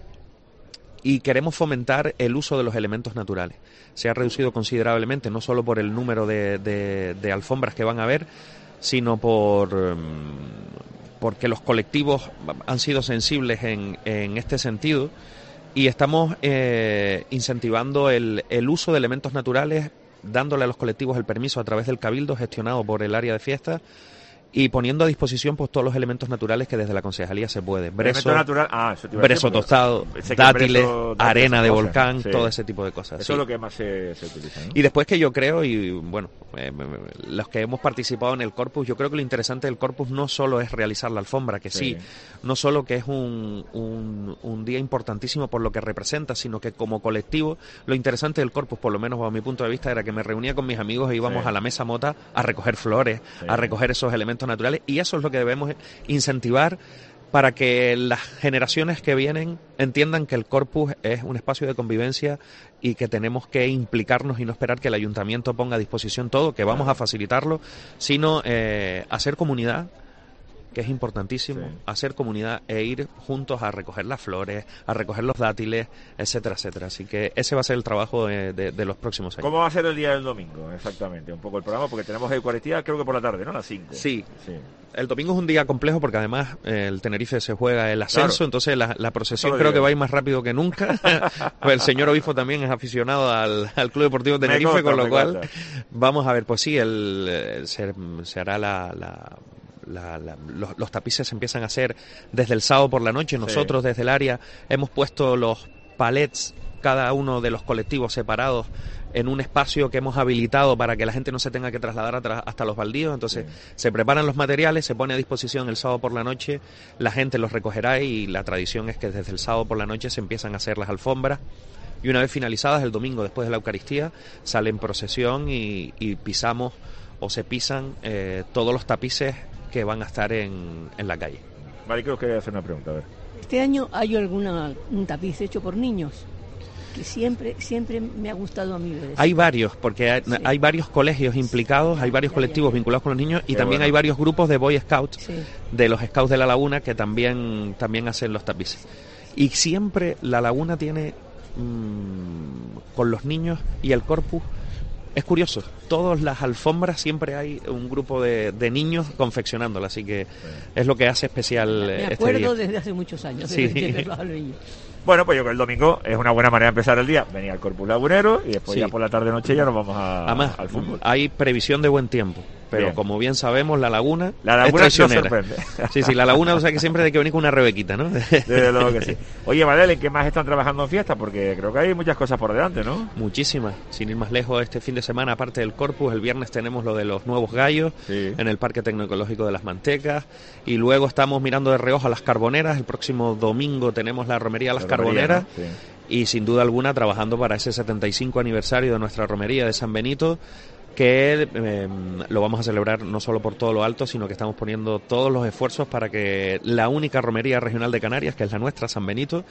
Y queremos fomentar el uso de los elementos naturales. Se ha reducido considerablemente, no solo por el número de, de, de alfombras que van a haber, sino por um, porque los colectivos han sido sensibles en, en este sentido, y estamos eh, incentivando el, el uso de elementos naturales, dándole a los colectivos el permiso a través del Cabildo gestionado por el área de fiestas, y poniendo a disposición pues todos los elementos naturales que desde la concejalía se puede. Brezo, natural, ah, eso te iba a brezo decir, tostado, dátiles, brezo, arena de cosas, volcán, sí. todo ese tipo de cosas. Eso sí. es lo que más se, se utiliza, ¿no? Y después que yo creo, y bueno, eh, los que hemos participado en el Corpus, yo creo que lo interesante del Corpus no solo es realizar la alfombra, que sí, sí no solo que es un, un, un día importantísimo por lo que representa, sino que como colectivo, lo interesante del Corpus, por lo menos bajo mi punto de vista, era que me reunía con mis amigos e íbamos sí. a la mesa mota a recoger flores, sí. a recoger esos elementos naturales, y eso es lo que debemos incentivar para que las generaciones que vienen entiendan que el Corpus es un espacio de convivencia y que tenemos que implicarnos y no esperar que el ayuntamiento ponga a disposición todo, que vamos a facilitarlo, sino eh, hacer comunidad, que es importantísimo, sí. hacer comunidad e ir juntos a recoger las flores, a recoger los dátiles, etcétera, etcétera. Así que ese va a ser el trabajo de, de, de los próximos años. ¿Cómo va a ser el día del domingo? Exactamente, un poco el programa, porque tenemos Eucaristía creo que por la tarde, ¿no? A las cinco. Sí. sí. El domingo es un día complejo porque además eh, el Tenerife se juega el ascenso, claro. entonces la, la procesión creo que va a ir más rápido que nunca. El señor obispo también es aficionado al, al Club Deportivo Tenerife, consta, con lo cual consta. Vamos a ver, pues sí, el, el se, se hará la... la La, la, los, los tapices se empiezan a hacer desde el sábado por la noche. Nosotros sí. desde el área hemos puesto los palets, cada uno de los colectivos separados, en un espacio que hemos habilitado para que la gente no se tenga que trasladar atrás, hasta los baldíos. Entonces sí. se preparan los materiales, se pone a disposición el sábado por la noche, la gente los recogerá y la tradición es que desde el sábado por la noche se empiezan a hacer las alfombras. Y una vez finalizadas, el domingo después de la Eucaristía, sale en procesión y, y pisamos o se pisan eh, todos los tapices que van a estar en, en la calle. Vale, creo que quería hacer una pregunta, a ver. Este año hay alguna un tapiz hecho por niños que siempre siempre me ha gustado a mí. Hay varios, porque hay, sí. hay varios colegios implicados, hay varios colectivos vinculados con los niños y Qué también bueno. hay varios grupos de Boy Scouts, sí. de los Scouts de la Laguna, que también, también hacen los tapices. Y siempre la Laguna tiene, mmm, con los niños y el Corpus, es curioso, todas las alfombras siempre hay un grupo de, de niños confeccionándolas, así que es lo que hace especial Me este día. Me acuerdo desde hace muchos años sí. de verlos a los niños. Bueno, pues yo creo que el domingo es una buena manera de empezar el día. Venir al Corpus Lagunero y después sí. ya por la tarde-noche ya nos vamos a, Además, al fútbol. Hay previsión de buen tiempo, pero bien. como bien sabemos, la Laguna, la laguna es traicionera. Sí, sí, la Laguna, o sea que siempre hay que venir con una rebequita, ¿no? Desde luego que sí. Oye, Manel, ¿en qué más están trabajando en fiesta? Porque creo que hay muchas cosas por delante, ¿no? Muchísimas. Sin ir más lejos, este fin de semana, aparte del Corpus, el viernes tenemos lo de los nuevos gallos sí. en el Parque Tecnoecológico de las Mantecas, y luego estamos mirando de reojo a las Carboneras. El próximo domingo tenemos la romería Las la Carboneras, romería, ¿no? sí. y sin duda alguna trabajando para ese setenta y cinco aniversario de nuestra romería de San Benito, que eh, lo vamos a celebrar no solo por todo lo alto, sino que estamos poniendo todos los esfuerzos para que la única romería regional de Canarias, que es la nuestra, San Benito,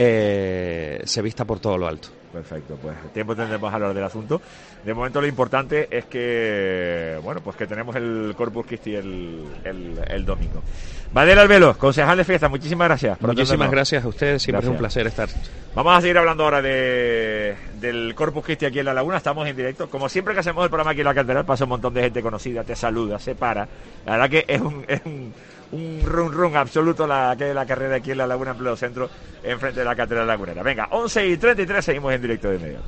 eh, se vista por todo lo alto. Perfecto, pues el tiempo tendremos a hablar del asunto. De momento lo importante es que, bueno, pues que tenemos el Corpus Christi el, el, el domingo. Badel Albelo, concejal de fiesta, muchísimas gracias. Por muchísimas gracias a ustedes, siempre gracias. Es un placer estar. Vamos a seguir hablando ahora de del Corpus Christi aquí en La Laguna, estamos en directo. Como siempre que hacemos el programa aquí en la catedral, pasa un montón de gente conocida, te saluda, se para. La verdad que es un... Es un un run run absoluto la que la carrera aquí en La Laguna, en pleno centro, enfrente de la Catedral Lagunera. Venga, once y treinta y tres, seguimos en directo de inmediato.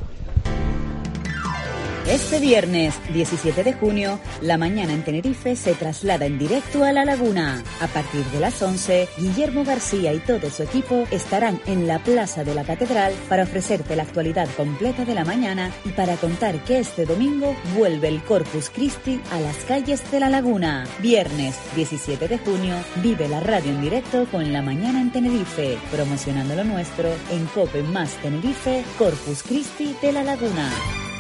Este viernes diecisiete de junio, la mañana en Tenerife se traslada en directo a La Laguna. A partir de las once, Guillermo García y todo su equipo estarán en la Plaza de la Catedral para ofrecerte la actualidad completa de la mañana y para contar que este domingo vuelve el Corpus Christi a las calles de La Laguna. Viernes diecisiete de junio, vive la radio en directo con La Mañana en Tenerife, promocionando lo nuestro en COPE más Tenerife, Corpus Christi de La Laguna.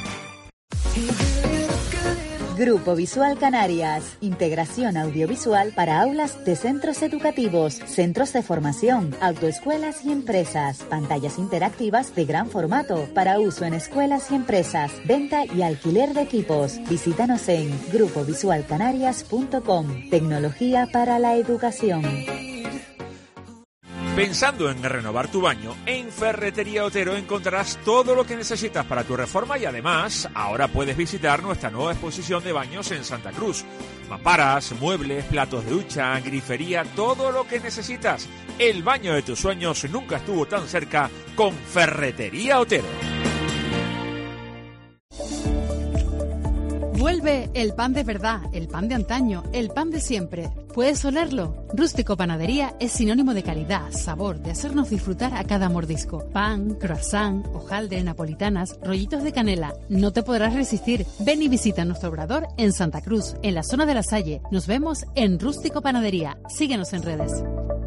Grupo Visual Canarias. Integración audiovisual para aulas de centros educativos, centros de formación, autoescuelas y empresas. Pantallas interactivas de gran formato para uso en escuelas y empresas. Venta y alquiler de equipos. Visítanos en grupo visual canarias punto com. Tecnología para la educación. Pensando en renovar tu baño, en Ferretería Otero encontrarás todo lo que necesitas para tu reforma y además ahora puedes visitar nuestra nueva exposición de baños en Santa Cruz. Mamparas, muebles, platos de ducha, grifería, todo lo que necesitas. El baño de tus sueños nunca estuvo tan cerca con Ferretería Otero. Vuelve el pan de verdad, el pan de antaño, el pan de siempre. ¿Puedes olerlo? Rústico Panadería es sinónimo de calidad, sabor, de hacernos disfrutar a cada mordisco. Pan, croissant, hojaldre, napolitanas, rollitos de canela. No te podrás resistir. Ven y visita nuestro obrador en Santa Cruz, en la zona de La Salle. Nos vemos en Rústico Panadería. Síguenos en redes.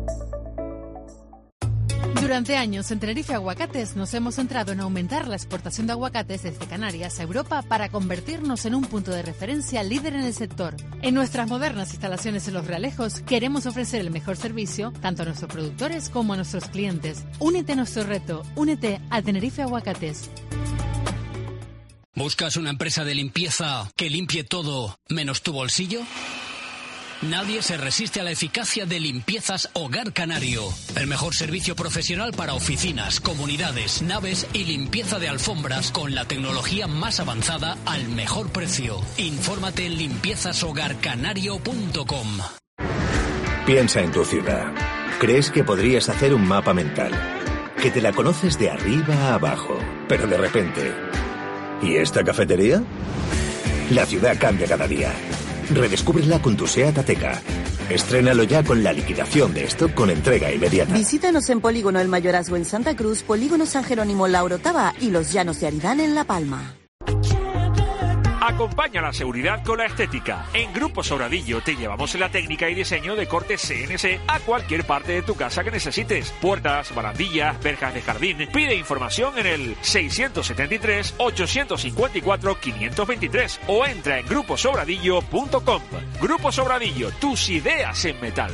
Durante años en Tenerife Aguacates nos hemos centrado en aumentar la exportación de aguacates desde Canarias a Europa para convertirnos en un punto de referencia líder en el sector. En nuestras modernas instalaciones en Los Realejos queremos ofrecer el mejor servicio tanto a nuestros productores como a nuestros clientes. Únete a nuestro reto, únete a Tenerife Aguacates. ¿Buscas una empresa de limpieza que limpie todo menos tu bolsillo? Nadie se resiste a la eficacia de Limpiezas Hogar Canario. El mejor servicio profesional para oficinas, comunidades, naves y limpieza de alfombras con la tecnología más avanzada al mejor precio. Infórmate en limpiezas hogar canario punto com. Piensa en tu ciudad. ¿Crees que podrías hacer un mapa mental? Que te la conoces de arriba a abajo, pero de repente... ¿Y esta cafetería? La ciudad cambia cada día. Redescúbrela con tu SEAT Ateca. Estrénalo ya con la liquidación de stock con entrega inmediata. Visítanos en Polígono El Mayorazgo en Santa Cruz, Polígono San Jerónimo La Orotava y Los Llanos de Aridán en La Palma. Acompaña la seguridad con la estética. En Grupo Sobradillo te llevamos la técnica y diseño de corte C N C a cualquier parte de tu casa que necesites. Puertas, barandillas, verjas de jardín. Pide información en el seiscientos setenta y tres, ochocientos cincuenta y cuatro, quinientos veintitrés o entra en grupo sobradillo punto com. Grupo Sobradillo, tus ideas en metal.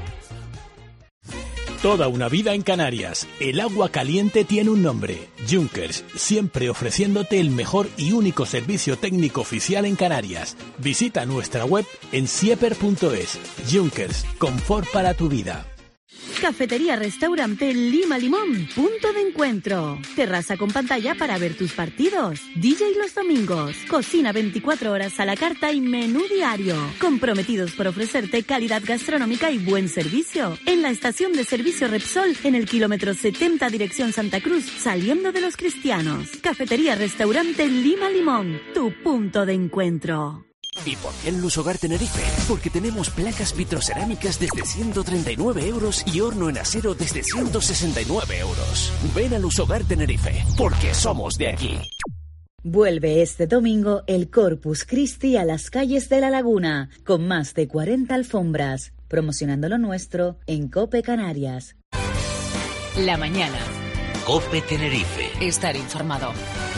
Toda una vida en Canarias. El agua caliente tiene un nombre. Junkers, siempre ofreciéndote el mejor y único servicio técnico oficial en Canarias. Visita nuestra web en sieper punto es. Junkers, confort para tu vida. Cafetería Restaurante Lima Limón, punto de encuentro. Terraza con pantalla para ver tus partidos. D J los domingos. Cocina veinticuatro horas a la carta y menú diario. Comprometidos por ofrecerte calidad gastronómica y buen servicio. En la estación de servicio Repsol, en el kilómetro setenta, dirección Santa Cruz, saliendo de Los Cristianos. Cafetería Restaurante Lima Limón, tu punto de encuentro. ¿Y por qué en Lusogar Tenerife? Porque tenemos placas vitrocerámicas desde ciento treinta y nueve euros y horno en acero desde ciento sesenta y nueve euros. Ven a Lusogar Tenerife, porque somos de aquí. Vuelve este domingo el Corpus Christi a las calles de La Laguna, con más de cuarenta alfombras, promocionando lo nuestro en COPE Canarias. La mañana. COPE Tenerife. Estar informado.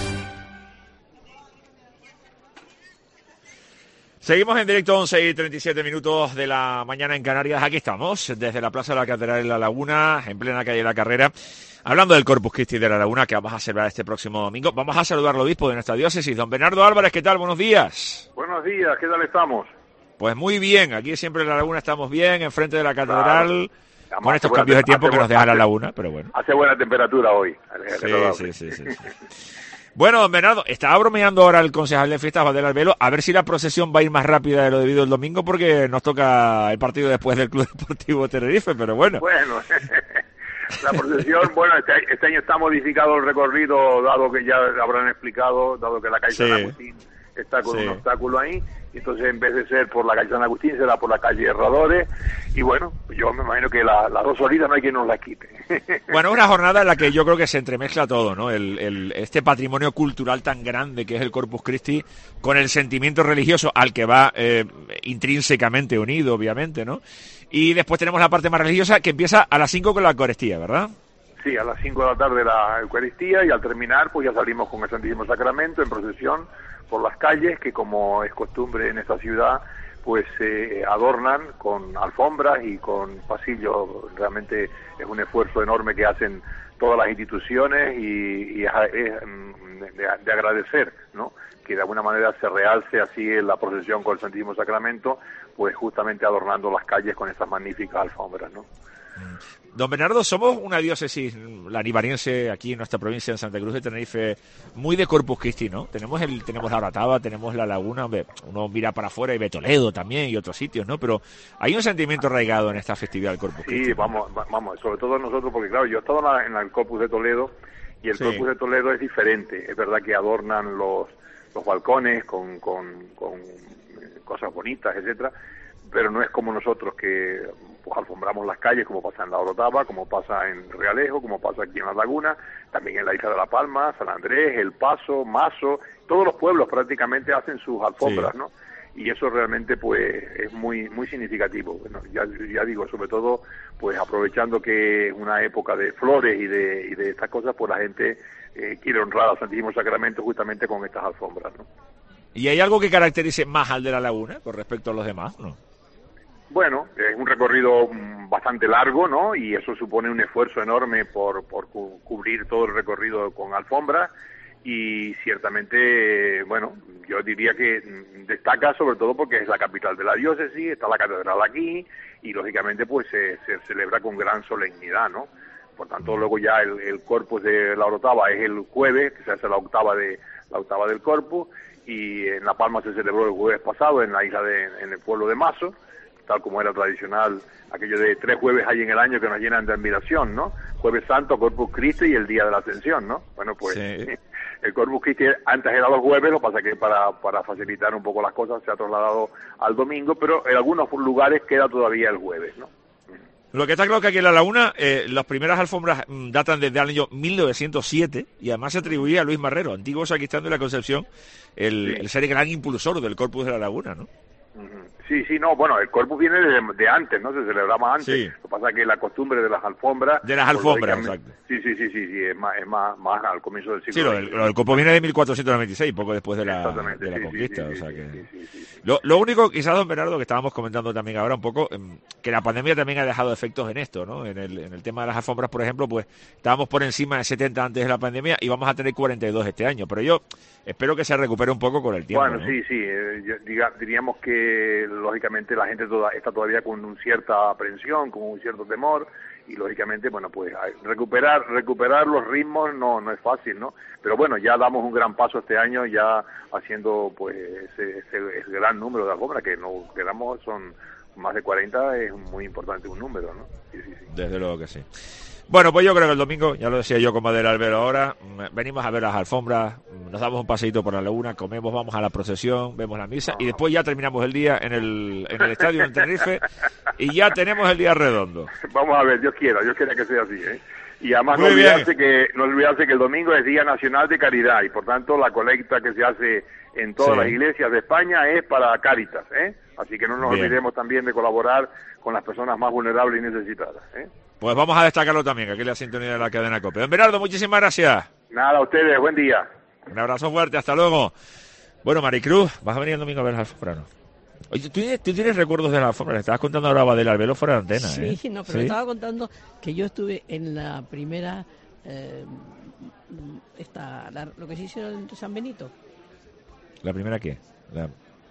Seguimos en directo, once y treinta y siete minutos de la mañana en Canarias. Aquí estamos, desde la Plaza de la Catedral de La Laguna, en plena calle de la Carrera, hablando del Corpus Christi de La Laguna, que vamos a celebrar este próximo domingo. Vamos a saludar al obispo de nuestra diócesis, don Bernardo Álvarez. ¿Qué tal? Buenos días. Buenos días, ¿qué tal estamos? Pues muy bien, aquí siempre en La Laguna estamos bien, enfrente de la Catedral, claro. Con estos cambios de tiempo que nos deja La Laguna, pero bueno. Hace buena temperatura hoy. Sí, sí, sí, sí, sí. Bueno, don Bernardo, estaba bromeando ahora el concejal de fiestas, Valdel Albelo, a ver si la procesión va a ir más rápida de lo debido el domingo, porque nos toca el partido después del Club Deportivo Tenerife, pero bueno. Bueno, la procesión, bueno, este, este año está modificado el recorrido, dado que ya habrán explicado, dado que la calle sí. San Agustín está con sí. un obstáculo ahí, entonces en vez de ser por la calle San Agustín será por la calle Herradores, y bueno, yo me imagino que la, la Rosolita no hay quien nos la quite. Bueno, una jornada en la que yo creo que se entremezcla todo, ¿no? El, el, este patrimonio cultural tan grande que es el Corpus Christi, con el sentimiento religioso al que va eh, intrínsecamente unido, obviamente, ¿no? Y después tenemos la parte más religiosa que empieza a las cinco con la Eucaristía, ¿verdad? Sí, a las cinco de la tarde la Eucaristía, y al terminar pues ya salimos con el Santísimo Sacramento en procesión por las calles, que como es costumbre en esta ciudad, pues se eh, adornan con alfombras y con pasillos. Realmente es un esfuerzo enorme que hacen todas las instituciones, y, y es, es de, de agradecer, ¿no?, que de alguna manera se realce así la procesión con el Santísimo Sacramento, pues justamente adornando las calles con estas magníficas alfombras, ¿no? Don Bernardo, somos una diócesis, la nivariense, aquí en nuestra provincia, en Santa Cruz de Tenerife, muy de Corpus Christi, ¿no? Tenemos el, tenemos la Orotava, tenemos la Laguna, uno mira para afuera y ve Toledo también y otros sitios, ¿no? Pero hay un sentimiento arraigado en esta festividad del Corpus Christi. Sí, vamos, vamos, sobre todo nosotros, porque claro, yo he estado en, la, en el Corpus de Toledo, y el sí. Corpus de Toledo es diferente. Es verdad que adornan los los balcones con, con, con cosas bonitas, etcétera, pero no es como nosotros que pues alfombramos las calles, como pasa en La Orotava, como pasa en Realejo, como pasa aquí en La Laguna, también en la isla de La Palma, San Andrés, El Paso, Mazo, todos los pueblos prácticamente hacen sus alfombras, sí. ¿no? Y eso realmente pues es muy muy significativo. Bueno, ya, ya digo, sobre todo pues aprovechando que es una época de flores y de, y de estas cosas, pues la gente eh, quiere honrar al Santísimo Sacramento justamente con estas alfombras, ¿no? ¿Y hay algo que caracterice más al de La Laguna con respecto a los demás, no? Bueno, es un recorrido bastante largo, ¿no? Y eso supone un esfuerzo enorme por, por cu- cubrir todo el recorrido con alfombra. Y ciertamente, bueno, yo diría que destaca sobre todo porque es la capital de la diócesis, está la catedral aquí y lógicamente pues se, se celebra con gran solemnidad, ¿no? Por tanto, luego ya el, el Corpus de La Orotava es el jueves, que se hace la octava de la octava del Corpus, y en La Palma se celebró el jueves pasado en la isla de, en el pueblo de Mazo, tal como era tradicional, aquello de tres jueves hay en el año que nos llenan de admiración, ¿no? Jueves Santo, Corpus Christi y el Día de la Ascensión, ¿no? Bueno, pues sí. El Corpus Christi antes era los jueves, lo que pasa que para, para facilitar un poco las cosas se ha trasladado al domingo, pero en algunos lugares queda todavía el jueves, ¿no? Lo que está claro que aquí en La Laguna, eh, las primeras alfombras mm, datan desde el año mil novecientos siete y además se atribuía a Luis Marrero, antiguo sacristán de la Concepción, el, sí. el ser el gran impulsor del Corpus de La Laguna, ¿no? Sí, sí, no, bueno, el Corpus viene de, de antes, ¿no? Se celebraba antes. Sí. Lo que pasa es que la costumbre de las alfombras... De las alfombras, exacto. Sí, sí, sí, sí, sí, es más, es más, más al comienzo del siglo. Sí, lo, lo del Corpus viene de mil cuatrocientos noventa y seis, poco después de la, de la sí, conquista, sí, o sea sí, que... Sí, sí, sí, sí. Lo, lo único, quizás, don Bernardo, que estábamos comentando también ahora un poco, que la pandemia también ha dejado efectos en esto, ¿no? En el, en el tema de las alfombras, por ejemplo, pues estábamos por encima de setenta antes de la pandemia y vamos a tener cuarenta y dos este año, pero yo espero que se recupere un poco con el tiempo. Bueno, ¿no? sí, sí, eh, yo, diga, diríamos que lógicamente la gente toda, está todavía con un cierta aprensión, con un cierto temor, y lógicamente, bueno, pues recuperar recuperar los ritmos no no es fácil, ¿no? Pero bueno, ya damos un gran paso este año, ya haciendo pues ese, ese, ese gran número de alfombras, que no quedamos, son más de cuarenta, es muy importante un número, ¿no? Sí, sí, sí. Desde luego que sí. Bueno, pues yo creo que el domingo, ya lo decía yo como del albero ahora, venimos a ver las alfombras, nos damos un paseíto por La Laguna, comemos, vamos a la procesión, vemos la misa y después ya terminamos el día en el, en el estadio en Tenerife y ya tenemos el día redondo. Vamos a ver, Dios quiera, Dios quiera que sea así, ¿eh? Y además no olvidarse, que, no olvidarse que el domingo es Día Nacional de Caridad y por tanto la colecta que se hace en todas sí. las iglesias de España es para Cáritas, ¿eh? Así que no nos Bien. olvidemos también de colaborar con las personas más vulnerables y necesitadas, ¿eh? Pues vamos a destacarlo también, que aquí es la sintonía de la cadena COPE. Don Bernardo, muchísimas gracias. Nada, a ustedes, buen día. Un abrazo fuerte, hasta luego. Bueno, Maricruz, vas a venir el domingo a ver las alfombras, ¿no? Oye, ¿tú tienes, tú tienes recuerdos de las alfombras? Le estabas contando ahora a del albero fuera de antena, ¿eh? Sí, no, pero ¿Sí? estaba contando que yo estuve en la primera, eh, esta, la, lo que se hicieron en San Benito. ¿La primera qué? La...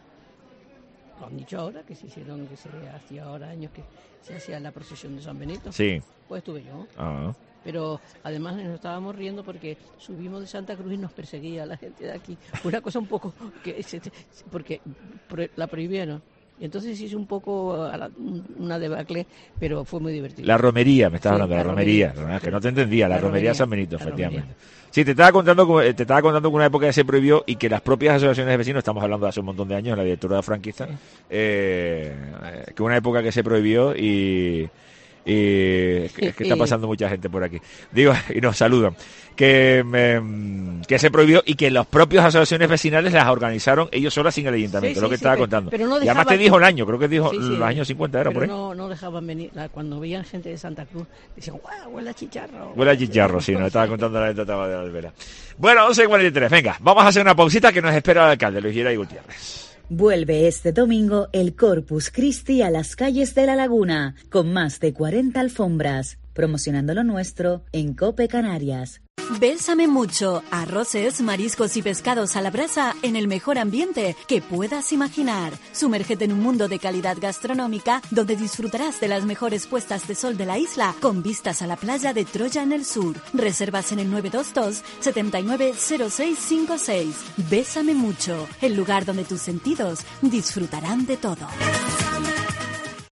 Lo han dicho ahora, que se hicieron, que se hacía ahora años que se hacía la procesión de San Benito. Sí. Pues estuve yo. Ah. Pero además nos estábamos riendo porque subimos de Santa Cruz y nos perseguía la gente de aquí. Una cosa un poco que se, porque la prohibieron. Y entonces hizo un poco una debacle, pero fue muy divertido. La romería, me estabas sí, hablando, la, la romería, romería sí, que no te entendía, la, la romería de San Benito, efectivamente. Romería. Sí, te estaba contando te estaba contando que una época se prohibió y que las propias asociaciones de vecinos, estamos hablando de hace un montón de años, la directora franquista, sí. eh, que una época que se prohibió y... y es que está pasando mucha gente por aquí, digo, y nos saludan, que me, que se prohibió y que las propias asociaciones vecinales las organizaron ellos solas sin el ayuntamiento, sí, lo que sí, estaba sí, contando. Pero no y además te dijo el año, creo que dijo sí, sí, los años cincuenta, era pero por ahí. No, no dejaban venir, cuando veían gente de Santa Cruz, decían, guau, huele a chicharro. Huele a chicharro, sí, nos estaba contando la anécdota de Albera. Bueno, once cuarenta y tres, venga, vamos a hacer una pausita que nos espera el alcalde, Luis Geray Gutiérrez. Vuelve este domingo el Corpus Christi a las calles de La Laguna, con más de cuarenta alfombras, promocionando lo nuestro en COPE Canarias. Bésame mucho. Arroces, mariscos y pescados a la brasa en el mejor ambiente que puedas imaginar. Sumérgete en un mundo de calidad gastronómica donde disfrutarás de las mejores puestas de sol de la isla con vistas a la playa de Troya en el sur. Reservas en el nueve dos dos, siete nueve cero seis cinco seis. Bésame mucho, el lugar donde tus sentidos disfrutarán de todo.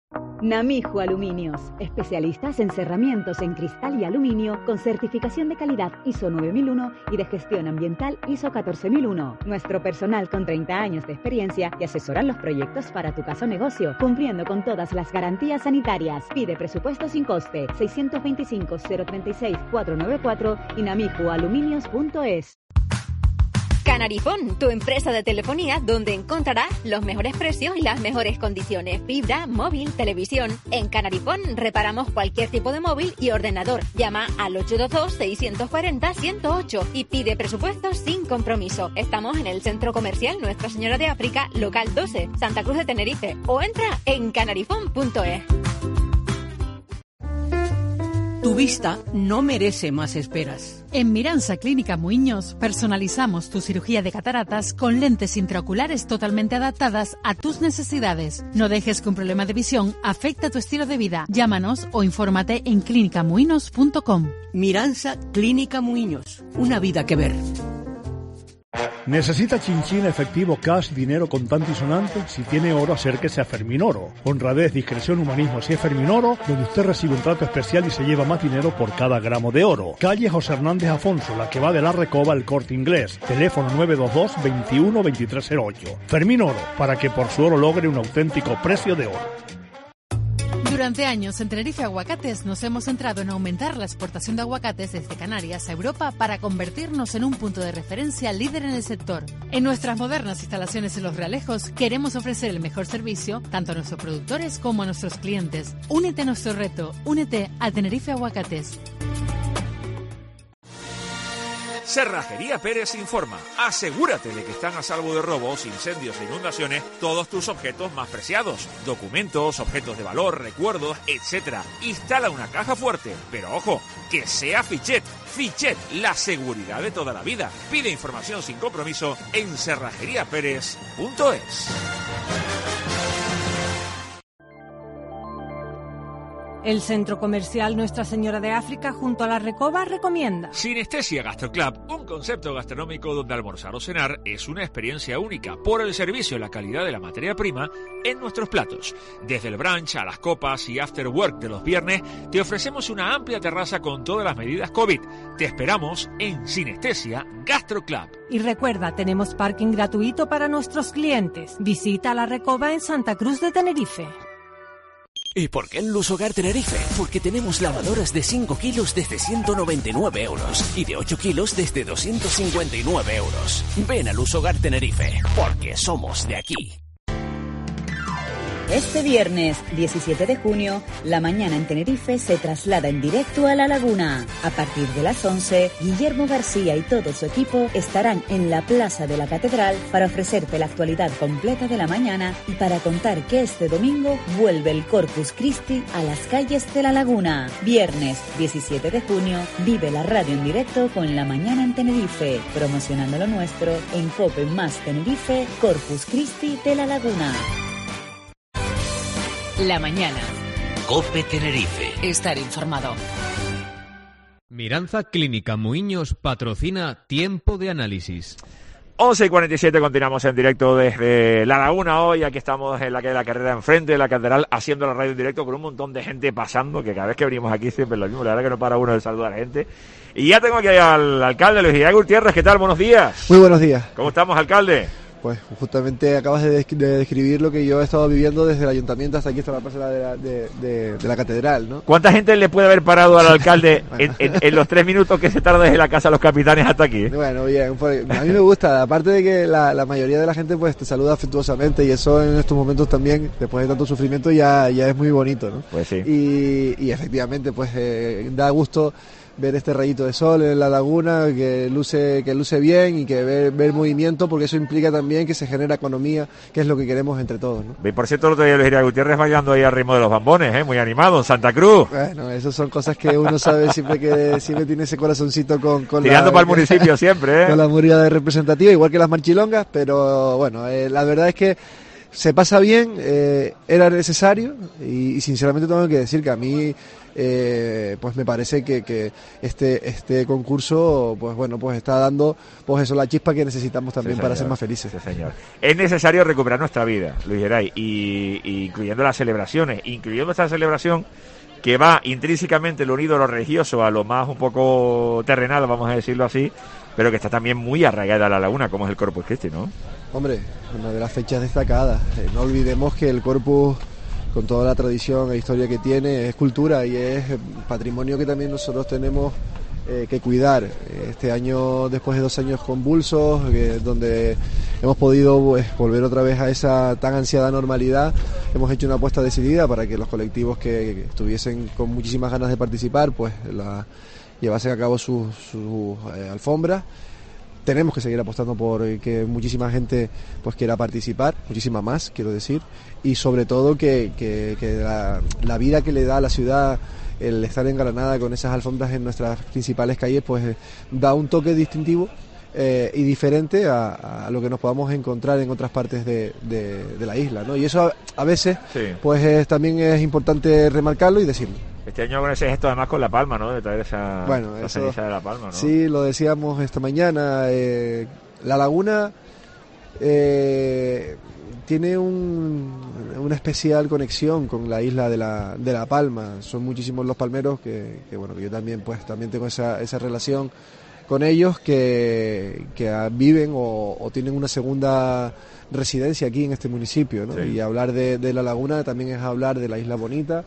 Namijo Aluminios, especialistas en cerramientos en cristal y aluminio con certificación de calidad I S O nueve mil uno y de gestión ambiental I S O catorce mil uno. Nuestro personal con treinta años de experiencia y asesoran los proyectos para tu casa o negocio, cumpliendo con todas las garantías sanitarias. Pide presupuesto sin coste, seiscientos veinticinco, cero treinta y seis, cuatrocientos noventa y cuatro y namijo aluminios punto es. Canarifón, tu empresa de telefonía donde encontrarás los mejores precios y las mejores condiciones. Fibra, móvil, televisión. En Canarifón reparamos cualquier tipo de móvil y ordenador. Llama al ocho dos dos, seis cuatro cero, uno cero ocho y pide presupuestos sin compromiso. Estamos en el Centro Comercial Nuestra Señora de África, local doce, Santa Cruz de Tenerife, o entra en canarifón punto es. Tu vista no merece más esperas. En Miransa Clínica Muiños personalizamos tu cirugía de cataratas con lentes intraoculares totalmente adaptadas a tus necesidades. No dejes que un problema de visión afecte a tu estilo de vida. Llámanos o infórmate en clínica muinos punto com. Miransa Clínica Muiños. Una vida que ver. ¿Necesita chinchín, efectivo, cash, dinero contante y sonante? Si tiene oro, acérquese a Fermín Oro. Honradez, discreción, humanismo. Si es Fermín Oro, donde usted recibe un trato especial y se lleva más dinero por cada gramo de oro. Calle José Hernández Afonso, la que va de la Recoba al Corte Inglés. Teléfono nueve dos dos, veintiuno, veintitrés cero ocho. Fermín Oro, para que por su oro logre un auténtico precio de oro. Durante años en Tenerife Aguacates nos hemos centrado en aumentar la exportación de aguacates desde Canarias a Europa para convertirnos en un punto de referencia líder en el sector. En nuestras modernas instalaciones en Los Realejos queremos ofrecer el mejor servicio tanto a nuestros productores como a nuestros clientes. Únete a nuestro reto, únete a Tenerife Aguacates. Cerrajería Pérez informa. Asegúrate de que están a salvo de robos, incendios e inundaciones todos tus objetos más preciados. Documentos, objetos de valor, recuerdos, etcétera. Instala una caja fuerte, pero ojo, que sea Fichet. Fichet, la seguridad de toda la vida. Pide información sin compromiso en cerrajería pérez punto es. El Centro Comercial Nuestra Señora de África junto a la Recoba recomienda Sinestesia Gastro Club, un concepto gastronómico donde almorzar o cenar es una experiencia única por el servicio y la calidad de la materia prima en nuestros platos. Desde el brunch a las copas y after work de los viernes, te ofrecemos una amplia terraza con todas las medidas COVID. Te esperamos en Sinestesia Gastro Club. Y recuerda, tenemos parking gratuito para nuestros clientes. Visita la Recoba en Santa Cruz de Tenerife. ¿Y por qué en Lusogar Tenerife? Porque tenemos lavadoras de cinco kilos desde ciento noventa y nueve euros y de ocho kilos desde doscientos cincuenta y nueve euros. Ven a Lusogar Tenerife, porque somos de aquí. Este viernes diecisiete de junio, La Mañana en Tenerife se traslada en directo a La Laguna. A partir de las once, Guillermo García y todo su equipo estarán en la Plaza de la Catedral para ofrecerte la actualidad completa de la mañana y para contar que este domingo vuelve el Corpus Christi a las calles de La Laguna. Viernes diecisiete de junio, vive la radio en directo con La Mañana en Tenerife, promocionando lo nuestro en COPE más Tenerife, Corpus Christi de La Laguna. La mañana. COPE Tenerife. Estar informado. Miranza Clínica Muiños patrocina Tiempo de Análisis. once y cuarenta y siete, continuamos en directo desde La Laguna hoy. Aquí estamos en la calle de la Carrera, enfrente de la Catedral, haciendo la radio en directo con un montón de gente pasando, que cada vez que venimos aquí siempre es lo mismo. La verdad que no para uno de saludar a la gente. Y ya tengo aquí al alcalde Luis Guillermo Gutiérrez. ¿Qué tal? Buenos días. Muy buenos días. ¿Cómo estamos, alcalde? Pues justamente acabas de, de describir lo que yo he estado viviendo desde el ayuntamiento hasta aquí, hasta la plaza de la, de, de, de la catedral, ¿no? ¿Cuánta gente le puede haber parado al alcalde en, en, en los tres minutos que se tarda desde la casa a los capitanes hasta aquí? Bueno, bien, pues, a mí me gusta, aparte de que la, la mayoría de la gente pues te saluda afectuosamente y eso en estos momentos también, después de tanto sufrimiento, ya, ya es muy bonito, ¿no? Pues sí. Y, y efectivamente, pues eh, da gusto ver este rayito de sol en la laguna, que luce que luce bien y que ver, ver movimiento, porque eso implica también que se genera economía, que es lo que queremos entre todos, ¿no? Y por cierto, el otro día Luis Gutiérrez bailando ahí al ritmo de los bambones, ¿eh? Muy animado, en Santa Cruz. Bueno, esas son cosas que uno sabe siempre que siempre tiene ese corazoncito con, con tirando la, para el municipio siempre, ¿eh? Con la muralla de representativa, igual que las marchilongas, pero bueno, eh, la verdad es que se pasa bien, eh, era necesario y, y sinceramente tengo que decir que a mí eh, pues me parece que, que este este concurso pues bueno pues está dando pues eso la chispa que necesitamos también sí, para ser más felices. Sí, señor. Es necesario recuperar nuestra vida, Luis Geray, y, y incluyendo las celebraciones, incluyendo esta celebración que va intrínsecamente lo unido a lo religioso, a lo más un poco terrenal, vamos a decirlo así, pero que está también muy arraigada a la laguna, como es el Corpus Christi, ¿no? Hombre, una de las fechas destacadas. Eh, no olvidemos que el Corpus, con toda la tradición e historia que tiene, es cultura y es patrimonio que también nosotros tenemos eh, que cuidar. Este año, después de dos años convulsos, eh, donde hemos podido pues, volver otra vez a esa tan ansiada normalidad, hemos hecho una apuesta decidida para que los colectivos que, que estuviesen con muchísimas ganas de participar, pues la llevasen a cabo sus su, eh, alfombras. Tenemos que seguir apostando por que muchísima gente pues quiera participar, muchísima más, quiero decir, y sobre todo que, que, que la, la vida que le da a la ciudad el estar en Granada con esas alfombras en nuestras principales calles, pues da un toque distintivo eh, y diferente a, a lo que nos podamos encontrar en otras partes de, de, de la isla, ¿no? Y eso a, a veces sí. pues es, también es importante remarcarlo y decirlo. Este año con ese gesto además con La Palma, ¿no? De traer esa, bueno, esa eso, ceniza de La Palma, ¿no? Sí, lo decíamos esta mañana. Eh, la laguna eh, tiene un, una especial conexión con la isla de La, de la Palma. Son muchísimos los palmeros que, que bueno, que yo también, pues, también tengo esa, esa relación con ellos que, que viven o, o tienen una segunda residencia aquí en este municipio, ¿no? Sí. Y hablar de, de la laguna también es hablar de la isla bonita.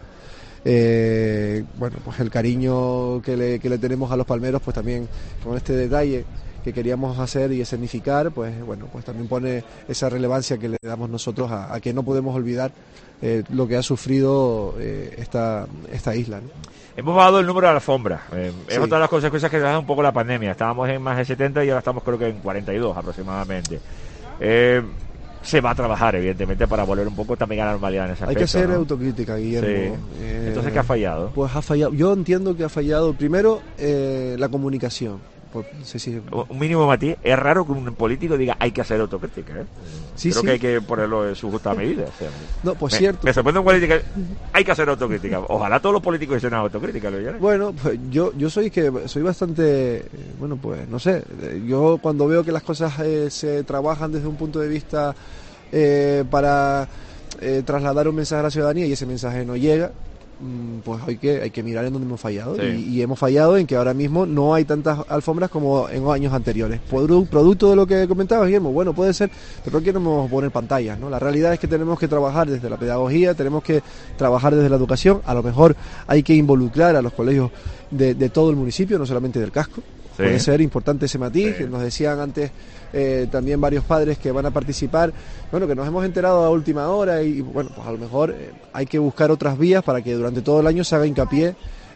Eh, bueno, pues el cariño que le, que le tenemos a los palmeros, pues también con este detalle que queríamos hacer y escenificar, pues bueno, pues también pone esa relevancia que le damos nosotros a, a que no podemos olvidar eh, lo que ha sufrido eh, esta, esta isla, ¿no? Hemos bajado el número de alfombras, eh, es sí. otra de las consecuencias que da un poco la pandemia. Estábamos en más de setenta y ahora estamos creo que en cuarenta y dos aproximadamente. Eh, se va a trabajar, evidentemente, para volver un poco también a la normalidad en ese aspecto. Hay que hacer ¿no? autocrítica, Guillermo. Sí. Eh, Entonces, ¿qué ha fallado? Pues ha fallado. Yo entiendo que ha fallado, primero, eh, la comunicación. Por, sí, sí. Un mínimo matiz. Es raro que un político diga hay que hacer autocrítica, ¿eh? Sí, Creo sí. que hay que ponerlo en su justa medida. O sea, no, pues me, cierto. Me sorprende un político. Hay que hacer autocrítica. Ojalá todos los políticos hicieran autocrítica, ¿lo oyeron? Bueno, pues yo, yo soy que soy bastante, bueno, pues no sé. Yo cuando veo que las cosas eh, se trabajan desde un punto de vista eh, para eh, trasladar un mensaje a la ciudadanía y ese mensaje no llega, pues hay que hay que mirar en dónde hemos fallado. Sí. y, y hemos fallado en que ahora mismo no hay tantas alfombras como en años anteriores. Producto de lo que comentabas, Guillermo, bueno, puede ser, pero no queremos poner pantallas, ¿no? La realidad es que tenemos que trabajar desde la pedagogía, tenemos que trabajar desde la educación. A lo mejor hay que involucrar a los colegios de, de todo el municipio, no solamente del casco. Sí. Puede ser importante ese matiz, sí. que nos decían antes eh, también varios padres que van a participar, bueno, que nos hemos enterado a última hora y bueno, pues a lo mejor eh, hay que buscar otras vías para que durante todo el año se haga hincapié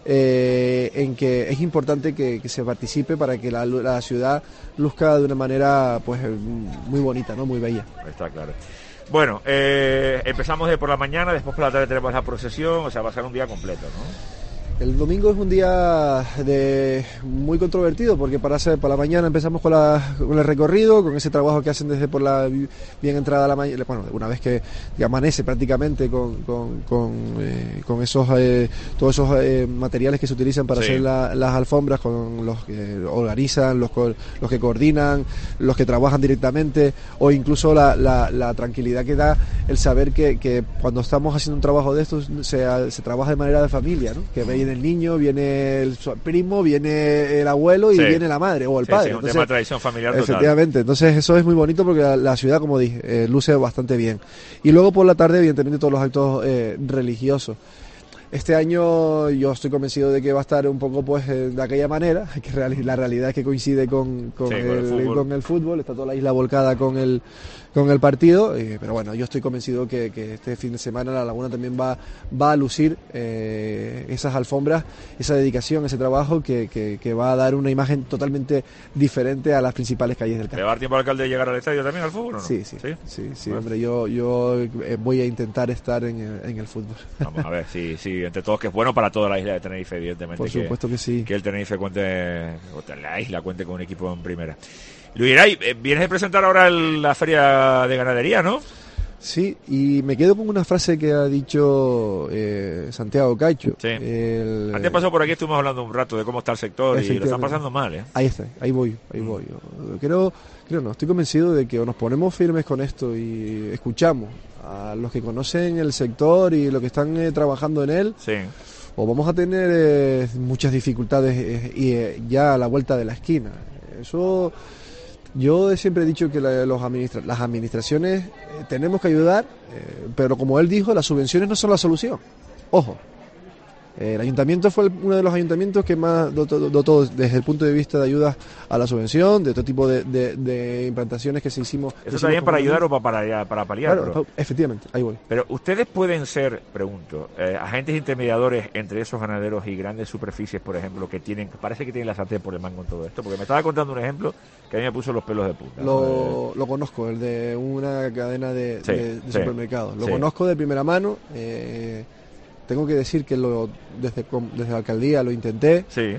eh, en que es importante que, que se participe para que la, la ciudad luzca de una manera pues muy bonita, ¿no? Muy bella. Está claro. Bueno, eh, empezamos de por la mañana, después por la tarde tenemos la procesión, o sea, va a ser un día completo, ¿no? El domingo es un día de muy controvertido porque para hacer para la mañana empezamos con, la, con el recorrido, con ese trabajo que hacen desde por la bien entrada a la mañana, bueno, una vez que, que amanece prácticamente con, con, con, eh, con esos eh, todos esos eh, materiales que se utilizan para sí. hacer la, las alfombras, con los que organizan, los, los que coordinan, los que trabajan directamente, o incluso la, la, la tranquilidad que da el saber que, que cuando estamos haciendo un trabajo de estos se, se trabaja de manera de familia, ¿no? Que viene el niño, viene el primo, viene el abuelo y sí. viene la madre o el sí, padre. Sí, un entonces, tema de tradición familiar total. Efectivamente, entonces eso es muy bonito porque la, la ciudad, como dije, eh, luce bastante bien. Y luego por la tarde, evidentemente, todos los actos eh, religiosos. Este año yo estoy convencido de que va a estar un poco pues de aquella manera, que la realidad es que coincide con, con, sí, el, con, el, fútbol. con el fútbol, está toda la isla volcada con el con el partido, eh, pero bueno, yo estoy convencido que, que este fin de semana la Laguna también va, va a lucir eh, esas alfombras, esa dedicación, ese trabajo que, que, que va a dar una imagen totalmente diferente a las principales calles del campo. ¿Le va a dar tiempo al alcalde de llegar al estadio también al fútbol o no? Sí, sí, sí, sí, sí bueno. hombre, yo, yo voy a intentar estar en el, en el fútbol. Vamos a ver, sí, sí, entre todos que es bueno para toda la isla de Tenerife, evidentemente. Por supuesto que, que sí. Que el Tenerife cuente, o la isla cuente con un equipo en primera. Luis Geray, vienes a presentar ahora el, la feria de ganadería, ¿no? Sí, y me quedo con una frase que ha dicho eh, Santiago Caicho. Sí. El, Antes pasó por aquí, estuvimos hablando un rato de cómo está el sector y lo están pasando mal, ¿eh? Ahí está, ahí voy, ahí mm. voy. Creo, creo no, estoy convencido de que o nos ponemos firmes con esto y escuchamos a los que conocen el sector y los que están eh, trabajando en él, sí. o vamos a tener eh, muchas dificultades eh, y eh, ya a la vuelta de la esquina. Eso... Yo siempre he dicho que la, los administra las administraciones eh, tenemos que ayudar, eh, pero como él dijo, las subvenciones no son la solución. Ojo, eh, el ayuntamiento fue el, uno de los ayuntamientos que más dotó, dotó desde el punto de vista de ayudas a la subvención, de otro tipo de, de, de implantaciones que se hicimos. ¿Eso también para ayudar o para, para, para paliar? Claro, pero, efectivamente, ahí voy. Pero ustedes pueden ser, pregunto, eh, agentes intermediadores entre esos ganaderos y grandes superficies, por ejemplo, que tienen, parece que tienen la sartén por el mango en todo esto, porque me estaba contando un ejemplo que a mí me puso los pelos de punta. Lo, ¿no? lo conozco, el de una cadena de, sí, de, de sí, supermercados. Lo sí. conozco de primera mano. Eh, tengo que decir que lo, desde, desde la alcaldía lo intenté. Sí.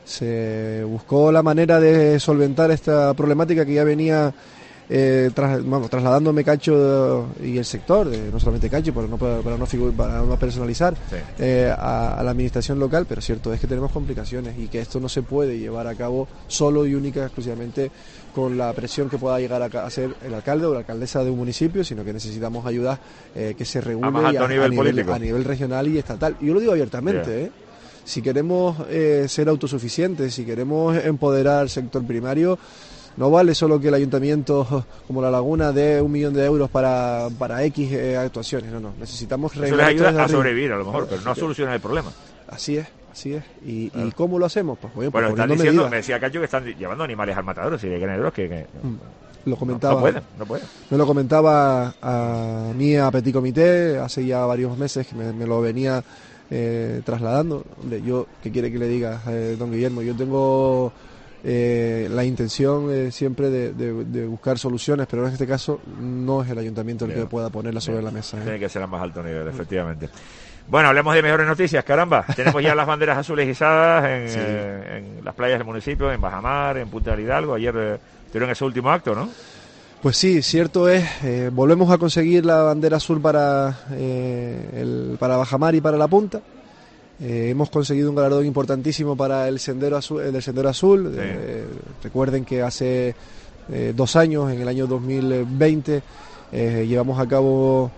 Se buscó la manera de solventar esta problemática que ya venía eh, tras, vamos, trasladándome Cacho y el sector, eh, no solamente Cacho, para no, para, para no, figu para no personalizar, sí. eh, a, a la administración local, pero cierto es que tenemos complicaciones y que esto no se puede llevar a cabo solo y única exclusivamente con la presión que pueda llegar a hacer el alcalde o la alcaldesa de un municipio, sino que necesitamos ayuda eh, que se regule a, más alto a, nivel a, nivel, político. a nivel regional y estatal. Y yo lo digo abiertamente, yeah. ¿eh? Si queremos eh, ser autosuficientes, si queremos empoderar al sector primario, no vale solo que el ayuntamiento, como La Laguna, dé un millón de euros para, para X eh, actuaciones. No, no, necesitamos... Eso les ayuda a sobrevivir, a lo mejor, pero no a solucionar el problema. Así es, así es. ¿Y, claro. ¿y cómo lo hacemos? Pues, bueno, bueno pues están diciendo, medidas. Me decía Cacho que están llevando animales al matadero, y de ganaderos que... que mm. Lo comentaba, no, no pueden, no pueden. Me lo comentaba a mí, a Petit Comité, hace ya varios meses que me, me lo venía... Eh, trasladando. Hombre, yo, ¿qué quiere que le diga, eh, don Guillermo? Yo tengo eh, la intención eh, siempre de, de, de buscar soluciones, pero en este caso no es el ayuntamiento el bien, que pueda ponerla sobre bien. la mesa. ¿eh? Tiene que ser a más alto nivel, efectivamente. Bueno, hablemos de mejores noticias, caramba. Tenemos ya las banderas azules izadas en, sí. eh, en las playas del municipio, en Bajamar, en Punta del Hidalgo. Ayer eh, tuvieron ese último acto, ¿no? Pues sí, cierto es, eh, volvemos a conseguir la bandera azul para, eh, el, para Bajamar y para La Punta. Eh, hemos conseguido un galardón importantísimo para el Sendero Azul. El Sendero Azul. Sí. Eh, recuerden que hace eh, dos años, en el año dos mil veinte, eh, llevamos a cabo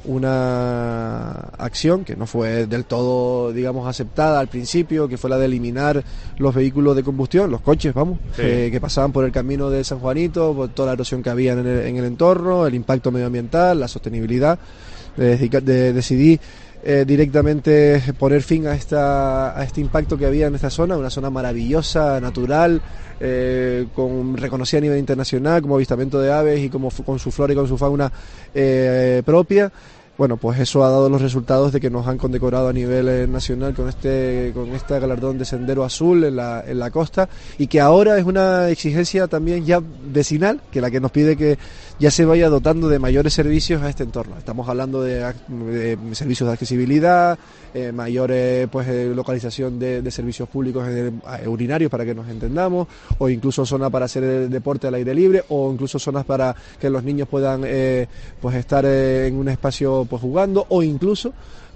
una acción que no fue del todo, digamos, aceptada al principio, que fue la de eliminar los vehículos de combustión, los coches, vamos, sí. eh, que pasaban por el camino de San Juanito, por toda la erosión que había en el, en el entorno, el impacto medioambiental, la sostenibilidad. De, de, decidí eh, directamente poner fin a esta a este impacto que había en esta zona, una zona maravillosa, natural, eh, con reconocida a nivel internacional como avistamiento de aves y como con su flora y con su fauna eh, propia. Bueno, pues eso ha dado los resultados de que nos han condecorado a nivel eh, nacional con este con este galardón de Sendero Azul en la, en la costa, y que ahora es una exigencia también ya vecinal, que la que nos pide que ya se vaya dotando de mayores servicios a este entorno. Estamos hablando de, de servicios de accesibilidad, eh, mayor eh, pues, eh, localización de, de servicios públicos eh, urinarios, para que nos entendamos, o incluso zonas para hacer el deporte al aire libre, o incluso zonas para que los niños puedan eh, pues estar eh, en un espacio pues jugando, o incluso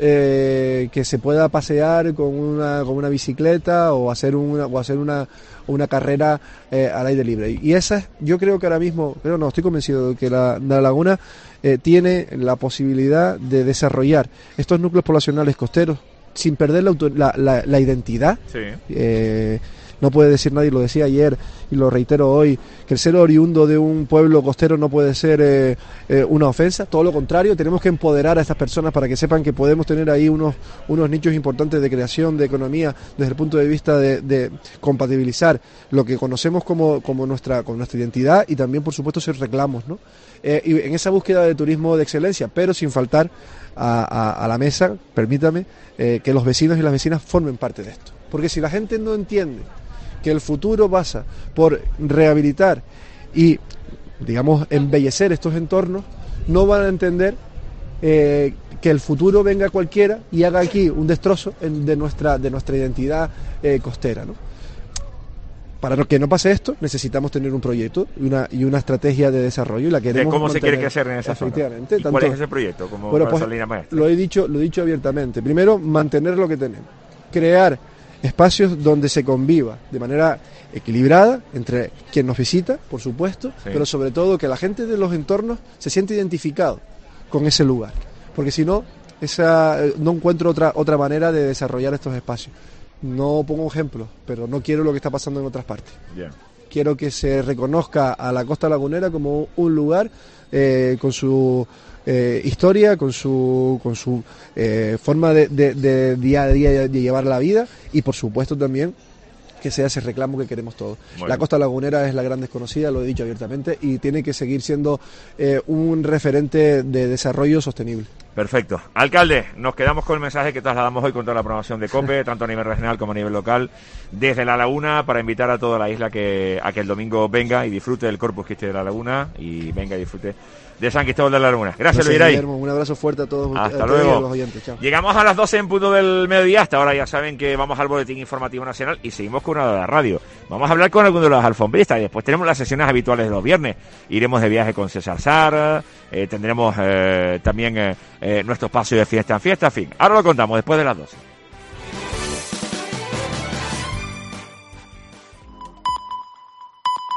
eh, que se pueda pasear con una con una bicicleta o hacer una o hacer una una carrera eh, al aire libre. Y esa, yo creo que ahora mismo, pero no, estoy convencido de que la, la Laguna eh, tiene la posibilidad de desarrollar estos núcleos poblacionales costeros sin perder la, la, la, la identidad. Sí. Eh, no puede decir nadie, lo decía ayer y lo reitero hoy, que el ser oriundo de un pueblo costero no puede ser eh, eh, una ofensa. Todo lo contrario, tenemos que empoderar a estas personas para que sepan que podemos tener ahí unos unos nichos importantes de creación, de economía, desde el punto de vista de, de compatibilizar lo que conocemos como, como nuestra, con nuestra identidad, y también, por supuesto, ser reclamos, ¿no? Eh, y en esa búsqueda de turismo de excelencia, pero sin faltar a, a, a la mesa, permítame, eh, que los vecinos y las vecinas formen parte de esto. Porque si la gente no entiende que el futuro pasa por rehabilitar y, digamos, embellecer estos entornos, no van a entender eh, que el futuro venga cualquiera y haga aquí un destrozo en, de nuestra de nuestra identidad eh, costera, ¿no? para que no pase esto, necesitamos tener un proyecto y una, y una estrategia de desarrollo y la queremos ¿De cómo mantener. se quiere crecer en esa Efectivamente, zona? ¿Y tanto, cuál es ese proyecto? Como bueno, para pues, salir a maestra. lo he dicho, lo he dicho abiertamente. Primero, mantener lo que tenemos. Crear espacios donde se conviva de manera equilibrada entre quien nos visita, por supuesto, sí. pero sobre todo que la gente de los entornos se siente identificado con ese lugar. Porque si no, esa, no encuentro otra, otra manera de desarrollar estos espacios. No pongo ejemplos, pero no quiero lo que está pasando en otras partes. Yeah. Quiero que se reconozca a la Costa Lagunera como un lugar eh, con su eh, historia, con su con su eh, forma de, de, de día a día de llevar la vida y por supuesto también que sea ese reclamo que queremos todos. Bueno. La Costa Lagunera es la gran desconocida, lo he dicho abiertamente, y tiene que seguir siendo eh, un referente de desarrollo sostenible. Perfecto. Alcalde, nos quedamos con el mensaje que trasladamos hoy con toda la programación de COPE, tanto a nivel regional como a nivel local, desde La Laguna, para invitar a toda la isla que, a que el domingo venga y disfrute del Corpus Christi de La Laguna y venga y disfrute de San Cristóbal de la Laguna. Gracias, Luis Iray. Un abrazo fuerte a todos, Hasta a luego. todos los oyentes. Chao. Llegamos a las doce en punto del mediodía. Hasta ahora ya saben que vamos al boletín informativo nacional y seguimos con una de la radio. Vamos a hablar con algunos de los alfombristas y después tenemos las sesiones habituales de los viernes. Iremos de viaje con César Sara, eh, tendremos eh, también eh, eh, nuestro espacio de fiesta en fiesta, en fin. Ahora lo contamos después de las doce.